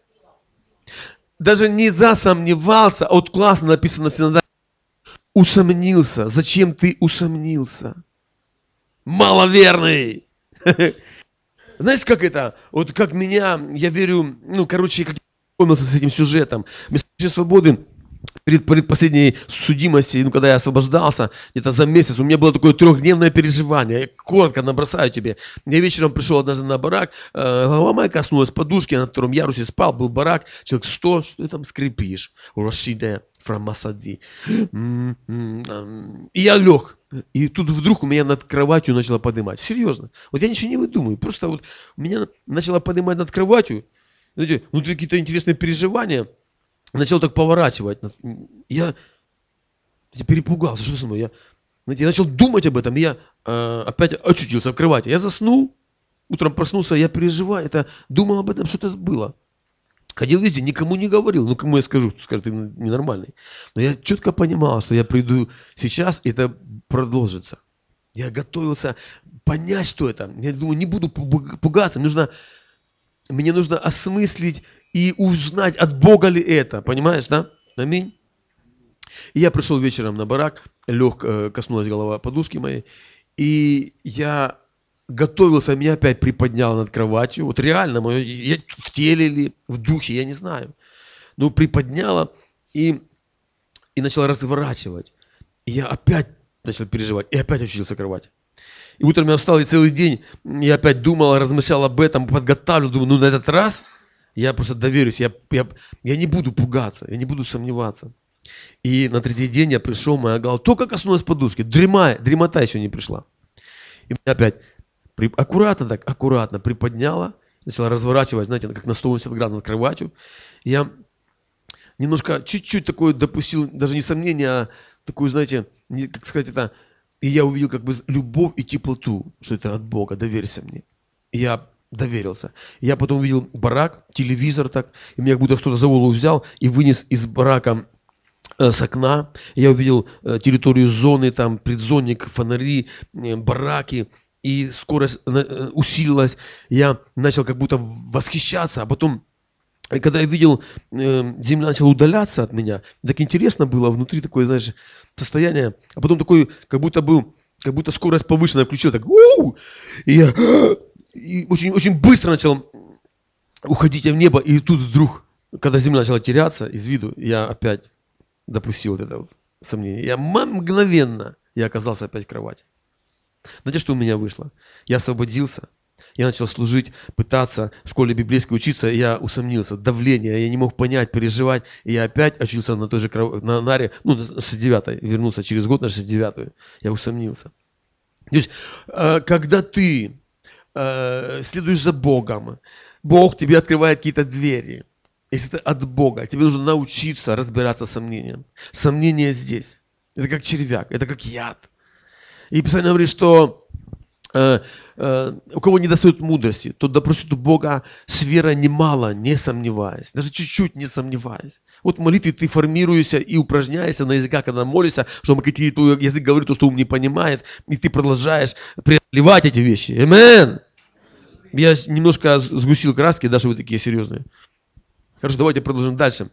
Даже не засомневался, а вот классно написано в синодальном, усомнился. Зачем ты усомнился? Маловерный. Знаешь, как это? Вот как меня, я верю, ну, короче, как я познакомился с этим сюжетом. Место свободы. Перед, перед последней судимости, ну, когда я освобождался, где-то за месяц, у меня было такое трехдневное переживание. Я коротко набросаю тебе. Я вечером пришел однажды на барак, э, голова моя коснулась подушки, я на втором ярусе спал, был барак, человек сто, что ты там скрипишь? Рашиде фрамасади. И я лег. И тут вдруг у меня над кроватью начало поднимать. Серьезно. Вот я ничего не выдумываю. Просто вот меня начало поднимать над кроватью. Знаете, ну, какие-то интересные переживания. Начал так поворачивать. Я, я перепугался, что со мной? Я, знаете, я начал думать об этом, и я э, опять очутился в кровати. Я заснул, утром проснулся, я переживаю, это, думал об этом, что-то было. Ходил везде, никому не говорил. Ну, кому я скажу, скажут, ты ненормальный. Но я четко понимал, что я приду сейчас, и это продолжится. Я готовился понять, что это. Я думаю, не буду пугаться, мне нужно, мне нужно осмыслить и узнать, от Бога ли это. Понимаешь, да? Аминь. И я пришел вечером на барак, лег, коснулась голова подушки моей, и я готовился, меня опять приподняло над кроватью. Вот реально, мое, я в теле или в духе, я не знаю. Ну, приподняло и, и начало разворачивать. И я опять начал переживать, и опять очутился в кровати. И утром я встал, и целый день я опять думал, размышлял об этом, подготавливал, думаю, ну, на этот раз я просто доверюсь, я, я, я не буду пугаться, я не буду сомневаться. И на третий день я пришел, моя голова только коснулась подушки, дрема, дремота еще не пришла. И меня опять при, аккуратно так, аккуратно приподняла, начала разворачивать, знаете, как на сто восемьдесят градусов над кроватью. И я немножко, чуть-чуть такое допустил, даже не сомнение, а такую, знаете, не, как сказать это, и я увидел как бы любовь и теплоту, что это от Бога, доверься мне. И я доверился. Я потом увидел барак, телевизор так, и меня как будто кто-то за голову взял и вынес из барака э, с окна. Я увидел э, территорию зоны, там предзонник, фонари, э, бараки, и скорость э, усилилась. Я начал как будто восхищаться, а потом И когда я видел, э, земля начала удаляться от меня, так интересно было, внутри такое, знаешь, состояние, а потом такой, как будто был, как будто скорость повышенная включил, так, у-у-у! И я и очень, очень быстро начал уходить в небо, и тут вдруг, когда земля начала теряться из виду, я опять допустил вот это вот сомнение. Я мгновенно, я оказался опять в кровати. Знаете, что у меня вышло? Я освободился. Я начал служить, пытаться в школе библейской учиться, и я усомнился. Давление, я не мог понять, переживать. И я опять учился на той же кров... на наре, ну, на шестьдесят девятой, вернулся через год на шестьдесят девятую. Я усомнился. То есть, когда ты следуешь за Богом, Бог тебе открывает какие-то двери. Если это от Бога, тебе нужно научиться разбираться с сомнением. Сомнение здесь. Это как червяк, это как яд. И Писание говорит, что э, э, у кого не достает мудрости, тот допросит у Бога с верой немало, не сомневаясь. Даже чуть-чуть не сомневаясь. Вот в молитве ты формируешься и упражняешься на языках, когда молишься, что твой язык говорит то, что ум не понимает, и ты продолжаешь преодолевать эти вещи. Амен. Я немножко сгустил краски, даже вы такие серьезные. Хорошо, давайте продолжим дальше.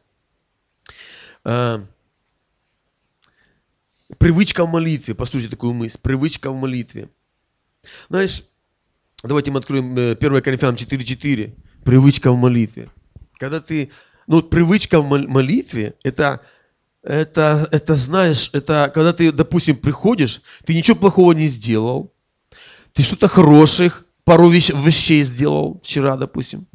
Привычка в молитве. Послушайте такую мысль. Привычка в молитве. Знаешь, давайте мы откроем первое Коринфянам четыре четыре. Привычка в молитве. Когда ты... Ну, привычка в молитве, это, это, это, знаешь, это когда ты, допустим, приходишь, ты ничего плохого не сделал, ты что-то хороших, пару вещ, вещей сделал вчера, допустим,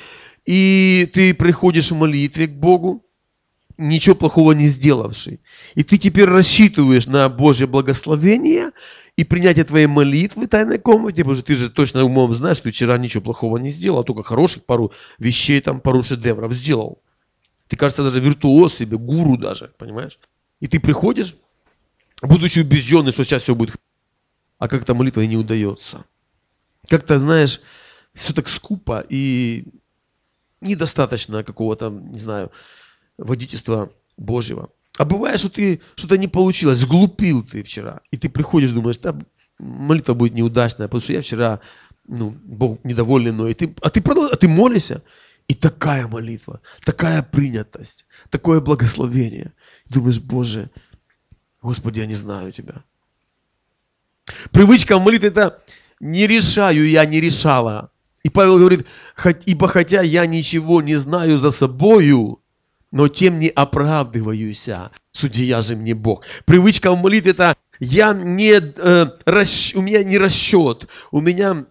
и ты приходишь в молитве к Богу, ничего плохого не сделавший. И ты теперь рассчитываешь на Божье благословение и принятие твоей молитвы в тайной комнате, потому что ты же точно умом знаешь, что ты вчера ничего плохого не сделал, а только хороших пару вещей, там, пару шедевров сделал. Ты, кажется, даже виртуоз себе, гуру даже, понимаешь? И ты приходишь, будучи убежденный, что сейчас все будет, а как-то молитва и не удается. Как-то, знаешь, все так скупо и недостаточно какого-то, не знаю, водительства Божьего. А бывает, что ты что-то не получилось, сглупил ты вчера, и ты приходишь, думаешь, да, молитва будет неудачная, потому что я вчера, ну, Бог недоволен мной, и ты, а, ты продолж, а ты молишься, и такая молитва, такая принятость, такое благословение. И думаешь, Боже, Господи, я не знаю Тебя. Привычка в молитве – это не решаю я, не решала. И Павел говорит, ибо хотя я ничего не знаю за собою, но тем не оправдываюсь, судья же мне Бог. Привычка в молитве – это я не, э, расч, у меня не расчет, у меня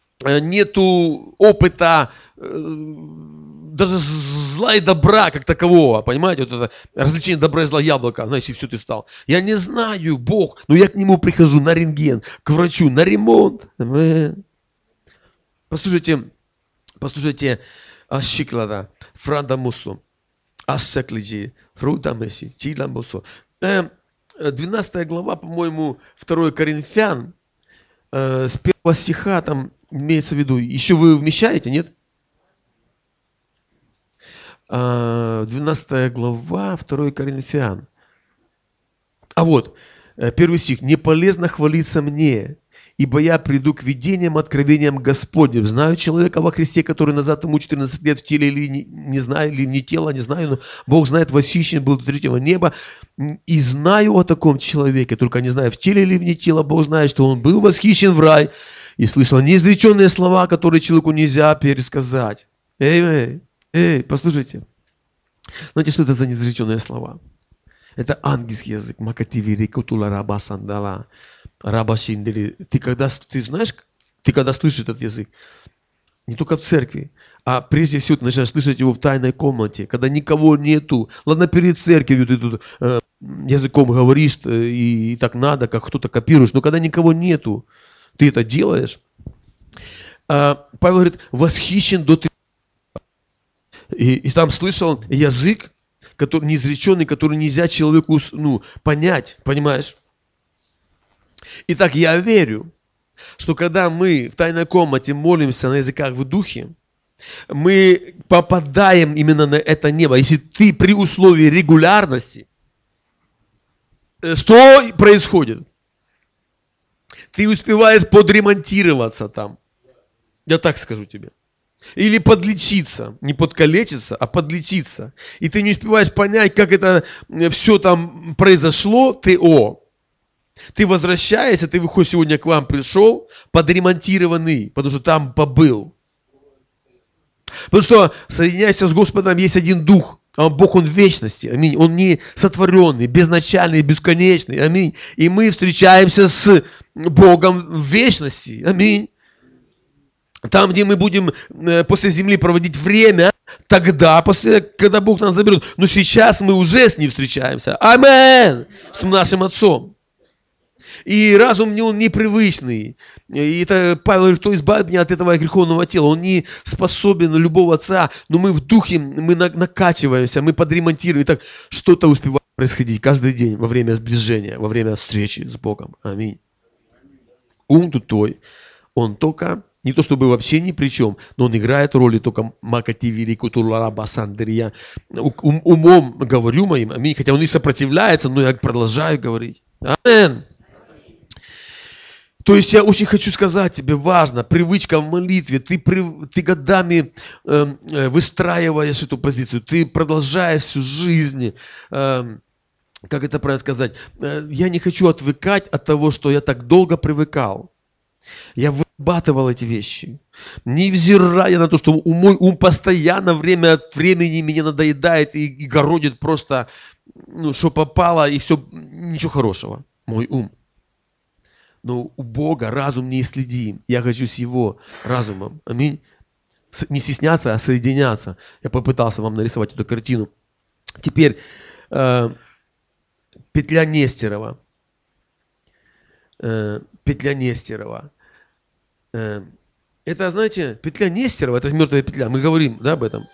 нету опыта э, даже зла и добра как такового, понимаете? Вот это развлечение добра и зла яблока, знаешь, и все ты стал. Я не знаю, Бог, но я к Нему прихожу на рентген, к врачу, на ремонт. Послушайте, послушайте, Ашиклада, Франда Мусу. Ассеклиджи, Фрутамеси, Тиламбосо. двенадцатая глава, по-моему, второе Коринфян, с первого стиха там имеется в виду. Еще вы вмещаете, нет? двенадцатая глава, второе Коринфян. А вот, первый стих. «Не полезно хвалиться мне, ибо я приду к видениям, откровениям Господним. Знаю человека во Христе, который назад ему четырнадцать лет в теле, или не, не знаю, или не тело, не знаю, но Бог знает, восхищен был до третьего неба. И знаю о таком человеке, только не знаю, в теле или вне тела, Бог знает, что он был восхищен в рай и слышал неизреченные слова, которые человеку нельзя пересказать». Эй, эй, эй, послушайте. Знаете, что это за неизреченные слова? Это ангельский язык. Макативи рикутула раба сандала. Рабашиндели. Ты когда, ты знаешь, ты когда слышишь этот язык, не только в церкви, а прежде всего ты начинаешь слышать его в тайной комнате, когда никого нету. Ладно, перед церковью ты тут э, языком говоришь, э, и, и так надо, как кто-то копируешь, но когда никого нету, ты это делаешь. Э, Павел говорит, восхищен до ты. И, и там слышал язык, который неизреченный, который нельзя человеку, ну, понять, понимаешь? Итак, я верю, что когда мы в тайной комнате молимся на языках в духе, мы попадаем именно на это небо. Если ты при условии регулярности, что происходит? Ты успеваешь подремонтироваться там. Я так скажу тебе. Или подлечиться. Не подкалечиться, а подлечиться. И ты не успеваешь понять, как это все там произошло, ты о. Ты возвращаешься, ты выходишь сегодня к вам пришел, подремонтированный, потому что там побыл. Потому что соединяешься с Господом, есть один Дух. А Бог, Он в вечности. Аминь. Он не сотворенный, безначальный, бесконечный. Аминь. И мы встречаемся с Богом в вечности. Аминь. Там, где мы будем после земли проводить время, тогда, после, когда Бог нас заберет. Но сейчас мы уже с Ним встречаемся. Аминь. С нашим Отцом. И разум не он непривычный. И это Павел говорит, кто избавит меня от этого греховного тела. Он не способен на любого отца, но мы в духе, мы накачиваемся, мы подремонтируем. И так что-то успевает происходить каждый день во время сближения, во время встречи с Богом. Аминь. Ум тутой, он только, не то чтобы вообще ни при чем, но он играет роли только макативири кутулараба сандерия. Умом говорю моим, аминь. Хотя он и сопротивляется, но я продолжаю говорить. Аминь. То есть я очень хочу сказать тебе, важно, привычка в молитве, ты, ты годами э, выстраиваешь эту позицию, ты продолжаешь всю жизнь, э, как это правильно сказать, э, я не хочу отвыкать от того, что я так долго привыкал. Я вырабатывал эти вещи, невзирая на то, что мой ум постоянно время от времени меня надоедает и, и городит просто, ну, что попало, и все, ничего хорошего, мой ум. Но у Бога разум неисследим. Я хочу с Его разумом. Аминь. Не стесняться, а соединяться. Я попытался вам нарисовать эту картину. Теперь э, петля Нестерова. Э, петля Нестерова. Э, это, знаете, петля Нестерова, это мертвая петля. Мы говорим, да, об этом.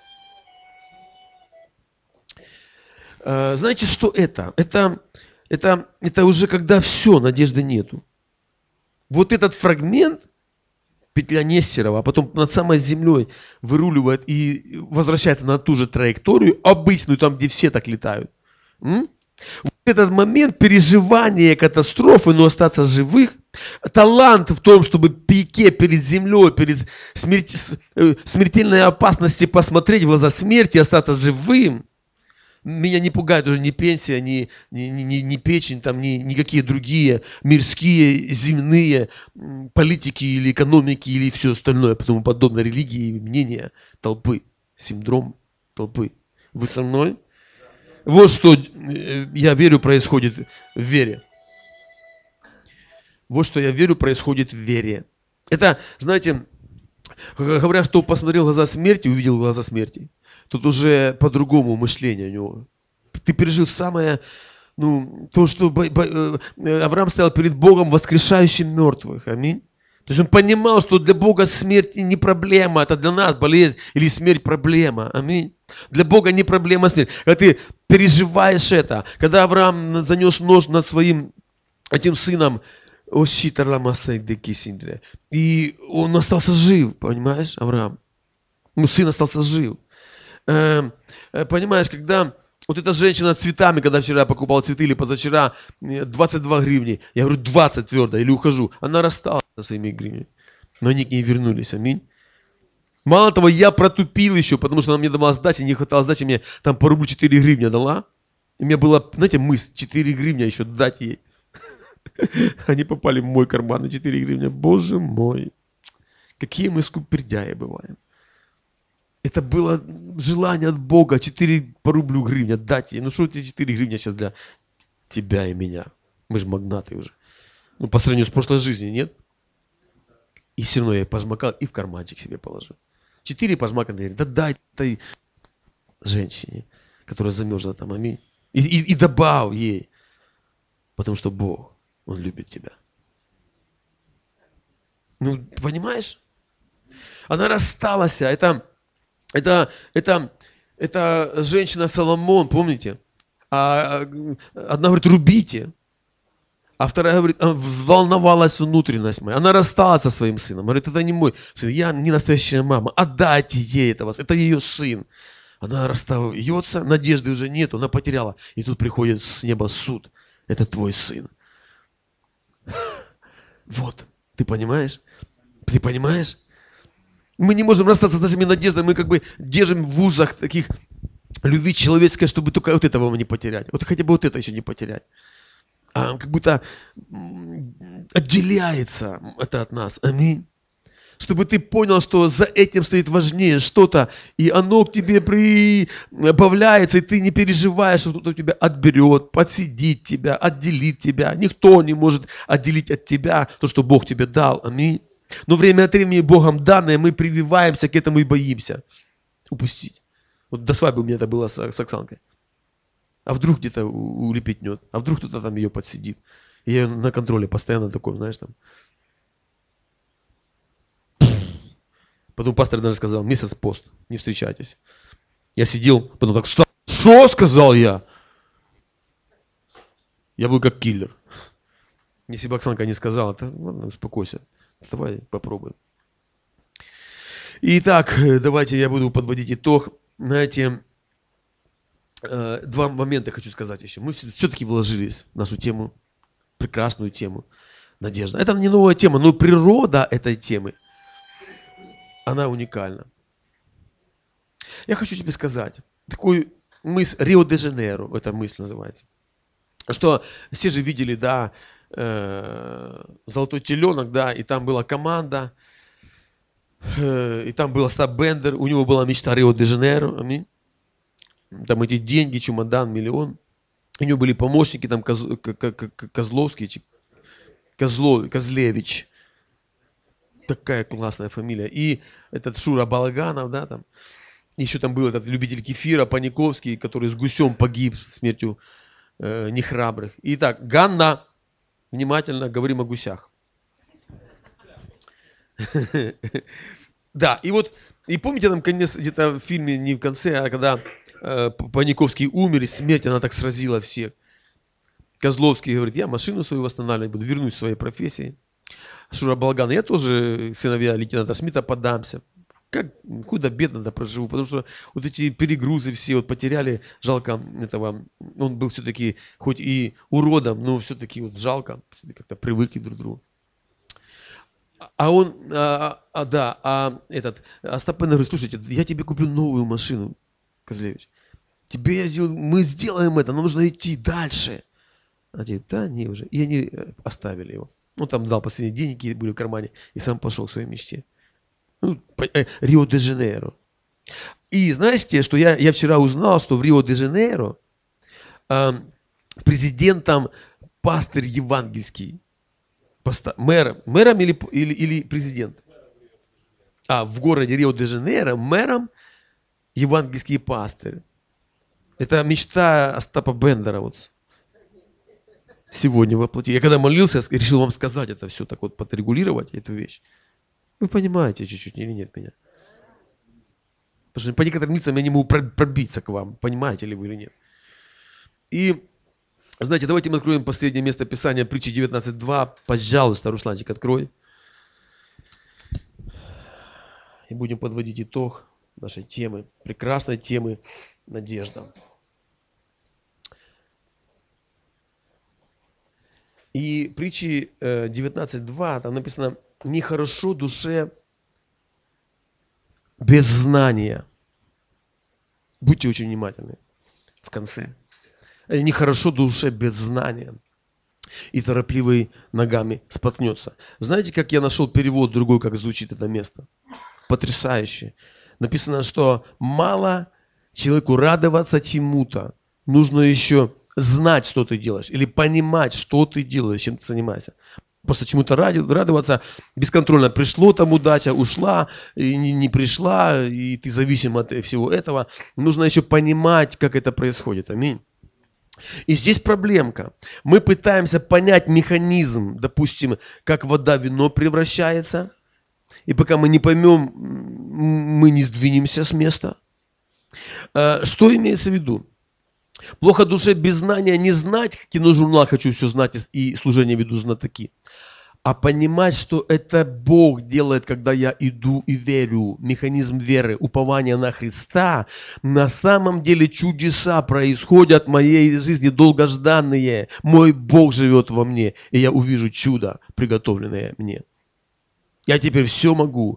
Э, знаете, что это? Это, это? это уже когда все, надежды нету. Вот этот фрагмент, петля Нестерова, а потом над самой землей выруливает и возвращается на ту же траекторию, обычную, там, где все так летают. М? Вот этот момент переживания катастрофы, но остаться живых, талант в том, чтобы в пике перед землей, перед смерти, смертельной опасности посмотреть в глаза смерти и остаться живым, меня не пугает уже ни пенсия, ни, ни, ни, ни печень, там, ни никакие другие мирские, земные политики или экономики или все остальное, потому подобное религии и мнения толпы, синдром толпы. Вы со мной? Вот что, я верю, происходит в вере. Вот что я верю, происходит в вере. Это, знаете, говорят, кто посмотрел глаза смерти, увидел глаза смерти. Тут уже по-другому мышление у него. Ты пережил самое, ну, то, что Авраам стоял перед Богом, воскрешающим мертвых. Аминь. То есть он понимал, что для Бога смерть не проблема, это для нас болезнь или смерть проблема. Аминь. Для Бога не проблема смерть. Когда ты переживаешь это, когда Авраам занес нож над своим этим сыном, и он остался жив, понимаешь, Авраам? Ну, сын остался жив. Понимаешь, когда вот эта женщина с цветами, когда вчера я покупал цветы или позавчера, двадцать два гривни, я говорю, двадцать твердо, или ухожу. Она рассталась со своими гривнями, но они к ней вернулись, аминь. Мало того, я протупил еще, потому что она мне давала сдачи, не хватало сдачи, мне там по рублю четыре гривня дала. И у меня была, знаете, мысль, четыре гривня еще дать ей. Они попали в мой карман на четыре гривня. Боже мой, какие мы скупердяи бываем. Это было желание от Бога, четыре по рублю гривня дать ей. Ну что эти четыре гривня сейчас для тебя и меня? Мы же магнаты уже. Ну по сравнению с прошлой жизнью, нет? И все равно я ей пожмакал и в карманчик себе положил. Четыре пожмаканные, да дай этой женщине, которая замерзла там, аминь. И, и, и добавь ей, потому что Бог, Он любит тебя. Ну, понимаешь? Она рассталась, это... Это, это, это женщина Соломон, помните? А, одна говорит, рубите. А вторая говорит, взволновалась внутренность моя. Она рассталась со своим сыном. Говорит, это не мой сын, я не настоящая мама. Отдайте ей этого, это ее сын. Она расстается, надежды уже нет, она потеряла. И тут приходит с неба суд. Это твой сын. Вот, ты понимаешь? Ты понимаешь? Мы не можем расстаться с нашими надеждами, мы как бы держим в вузах таких любви человеческой, чтобы только вот этого не потерять. Вот хотя бы вот это еще не потерять. А как будто отделяется это от нас. Аминь. Чтобы ты понял, что за этим стоит важнее что-то, и оно к тебе прибавляется, и ты не переживаешь, что кто-то тебя отберет, подсидит тебя, отделит тебя. Никто не может отделить от тебя то, что Бог тебе дал. Аминь. Но время от времени Богом данное, мы прививаемся к этому и боимся упустить. Вот до свадьбы у меня это было с, с Оксанкой. А вдруг где-то улепетнет, а вдруг кто-то там ее подсидит. И я на контроле постоянно такой, знаешь, там. Потом пастор даже сказал, месяц пост, не встречайтесь. Я сидел, потом так встал. Что сказал я? Я был как киллер. Если бы Оксанка не сказала, то ладно, успокойся. Давай попробуем. Итак, давайте я буду подводить итог. Знаете, два момента хочу сказать еще. Мы все-таки вложились в нашу тему, прекрасную тему, надежда. Это не новая тема, но природа этой темы, она уникальна. Я хочу тебе сказать, такой мысль, Рио-де-Жанейро, эта мысль называется, что все же видели, да, э, «Золотой теленок», да, и там была команда, э, и там был Остап Бендер, у него была мечта Рио-де-Жанейро, аминь. Там эти деньги, чемодан, миллион. У него были помощники, там Коз, Козловский, Козлов, Козлевич. Такая классная фамилия. И этот Шура Балаганов, да, там. Еще там был этот любитель кефира, Паниковский, который с гусем погиб смертью э, нехрабрых. Итак, Ганна, внимательно говорим о гусях. Да, и вот, и помните, там конец, где-то в фильме, не в конце, а когда э, Паниковский умер, и смерть, она так сразила всех. Козловский говорит, я машину свою восстанавливать буду, вернусь к своей профессии. Шура Балаган, я тоже, сыновья лейтенанта Смита, подамся. Как худо-бедно проживу, потому что вот эти перегрузы все вот потеряли, жалко этого, он был все-таки, хоть и уродом, но все-таки вот жалко, как-то привыкли друг к другу. А он, а, а, да, а этот, Остап Бендер говорит, слушайте, я тебе куплю новую машину, Козлевич. Тебе я сделаю, мы сделаем это, нам нужно идти дальше. А те, да, не уже. И они оставили его. Он там дал последние деньги, были в кармане, и сам пошел к своей мечте. Ну, э, Рио-де-Жанейро. И знаете, что я, я вчера узнал, что в Рио-де-Жанейро э, президентом пастырь евангельский. Поста- мэр, мэром или, или, или президент? А, в городе Рио-де-Жанейро мэром евангельский пастырь. Это мечта Остапа Бендера. Вот. Сегодня воплотить. Я когда молился, я решил вам сказать это все, так вот подрегулировать эту вещь. Вы понимаете чуть-чуть или нет меня? Потому что по некоторым лицам я не могу пробиться к вам, понимаете ли вы или нет. И, знаете, давайте мы откроем последнее место Писания, притчи девятнадцать два. Пожалуйста, Русланчик, открой. И будем подводить итог нашей темы, прекрасной темы надежда. И притчи девятнадцать два, там написано, нехорошо душе без знания. Будьте очень внимательны в конце. Нехорошо душе без знания. И торопливый ногами споткнется. Знаете, как я нашел перевод другой, как звучит это место? Потрясающе. Написано, что мало человеку радоваться чему-то. Нужно еще знать, что ты делаешь. Или понимать, что ты делаешь, чем ты занимаешься. Просто чему-то радоваться бесконтрольно. Пришло там удача, ушла, и не, не пришла, и ты зависим от всего этого. Нужно еще понимать, как это происходит. Аминь. И здесь проблемка. Мы пытаемся понять механизм, допустим, как вода в вино превращается. И пока мы не поймем, мы не сдвинемся с места. Что имеется в виду? Плохо душе без знания не знать, киножурнал хочу все знать и служение веду знатоки, а понимать, что это Бог делает, когда я иду и верю. Механизм веры, упования на Христа. На самом деле чудеса происходят в моей жизни, долгожданные. Мой Бог живет во мне, и я увижу чудо, приготовленное мне. Я теперь все могу.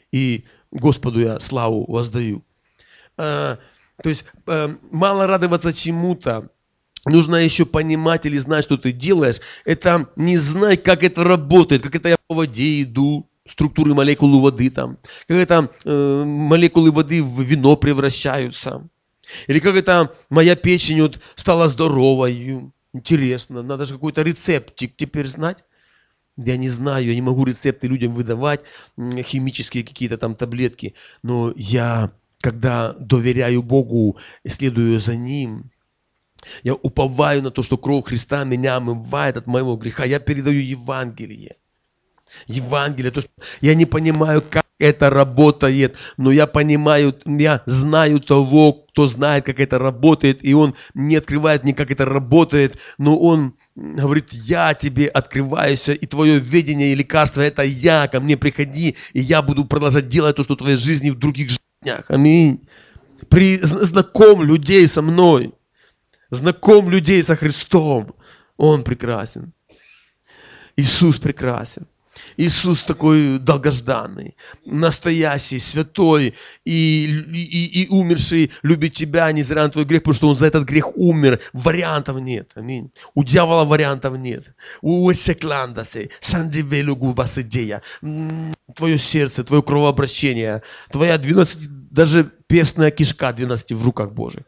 и Господу я славу воздаю. А, то есть а, мало радоваться чему-то, нужно еще понимать или знать, что ты делаешь. Это не знать, как это работает, как это я по воде иду, структуры молекулы воды там, как это э, молекулы воды в вино превращаются. Или как это моя печень вот стала здоровой. Интересно, надо же какой-то рецептик теперь знать. Я не знаю, я не могу рецепты людям выдавать, химические какие-то там таблетки. Но я, когда доверяю Богу, следую за Ним, я уповаю на то, что кровь Христа меня омывает от моего греха. Я передаю Евангелие. Евангелие. То, что я не понимаю, как это работает, но я понимаю, я знаю того, кто знает, как это работает, и он не открывает мне, как это работает, но он говорит: я тебе открываюсь, и твое видение и лекарство — это я, ко мне приходи, и я буду продолжать делать то, что в твоей жизни, в других жизнях. Аминь. При, знаком людей со мной, знаком людей со Христом. Он прекрасен. Иисус прекрасен. Иисус такой долгожданный, настоящий, святой и, и, и умерший, любит тебя, невзирая на твой грех, потому что Он за этот грех умер. Вариантов нет. Аминь. У дьявола вариантов нет. У Эсекландасы, Сандивелю Губасидея. Твое сердце, твое кровообращение, твоя двенадцать, даже перстная кишка двенадцать в руках Божьих.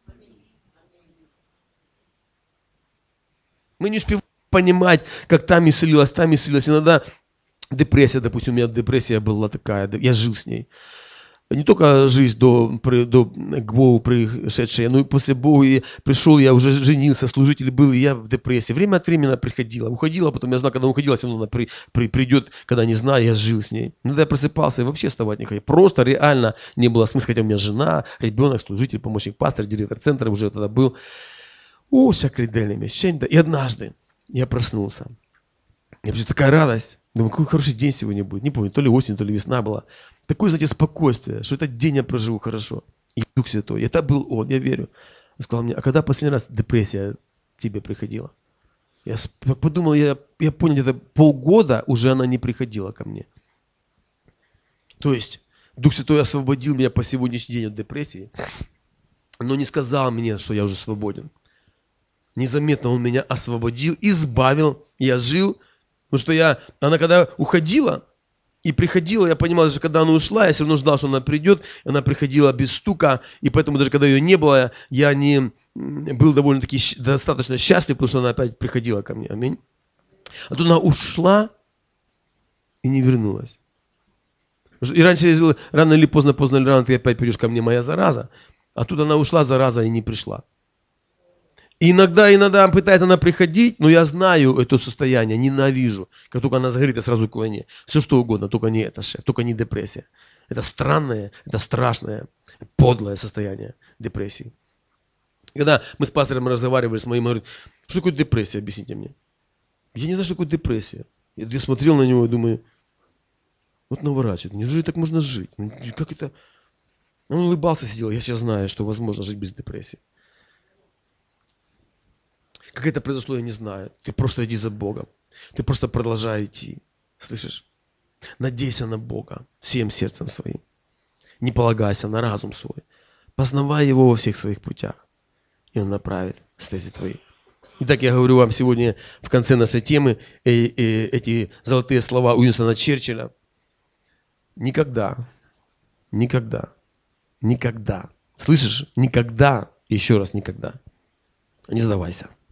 Мы не успеваем понимать, как там исцелилась, там исцелилась. Иногда депрессия, допустим, у меня депрессия была такая, я жил с ней. Не только жизнь до, до, к Богу пришедшая, но и после Бога я пришел, я уже женился, служитель был, и я в депрессии. Время от времени она приходила, уходила, потом я знал, когда уходила, все равно она при, при, придет, когда не знаю, я жил с ней. Иногда я просыпался и вообще вставать не хотел. Просто реально не было смысла, хотя у меня жена, ребенок, служитель, помощник пастора, директор центра уже тогда был. О, сакридельными щеньда. И однажды я проснулся. Я просто такая радость. Думаю, какой хороший день сегодня будет. Не помню, то ли осень, то ли весна была. Такое, знаете, спокойствие, что этот день я проживу хорошо. И Дух Святой. И это был Он, я верю. Он сказал мне: а когда последний раз депрессия тебе приходила? Я подумал, я, я понял, где-то полгода уже она не приходила ко мне. То есть Дух Святой освободил меня по сегодняшний день от депрессии, но не сказал мне, что я уже свободен. Незаметно Он меня освободил, избавил, я жил. Потому что я, она когда уходила и приходила, я понимал, даже когда она ушла, я все равно ждал, что она придет. Она приходила без стука, и поэтому даже когда ее не было, я не был довольно-таки достаточно счастлив, потому что она опять приходила ко мне. Аминь. А тут она ушла и не вернулась. И раньше я жил, рано или поздно, поздно или рано ты опять придешь ко мне, моя зараза. А тут она ушла, зараза, и не пришла. И иногда, иногда пытается она приходить, но я знаю это состояние, ненавижу. Как только она загорит, я сразу к войне. Все что угодно, только не это, шеф, только не депрессия. Это странное, это страшное, подлое состояние депрессии. Когда мы с пастором разговаривали с моим, он говорит: что такое депрессия, объясните мне. Я не знаю, что такое депрессия. Я, я смотрел на него и думаю, вот наворачивает, неужели так можно жить? Как это? Он улыбался, сидел, я сейчас знаю, что возможно жить без депрессии. Как это произошло, я не знаю. Ты просто иди за Богом. Ты просто продолжай идти. Слышишь? Надейся на Бога всем сердцем своим. Не полагайся на разум свой. Познавай Его во всех своих путях. И Он направит стези твои. Итак, я говорю вам сегодня в конце нашей темы э, э, эти золотые слова Уинстона Черчилля. Никогда, никогда, никогда. Слышишь? Никогда, еще раз никогда. Не сдавайся.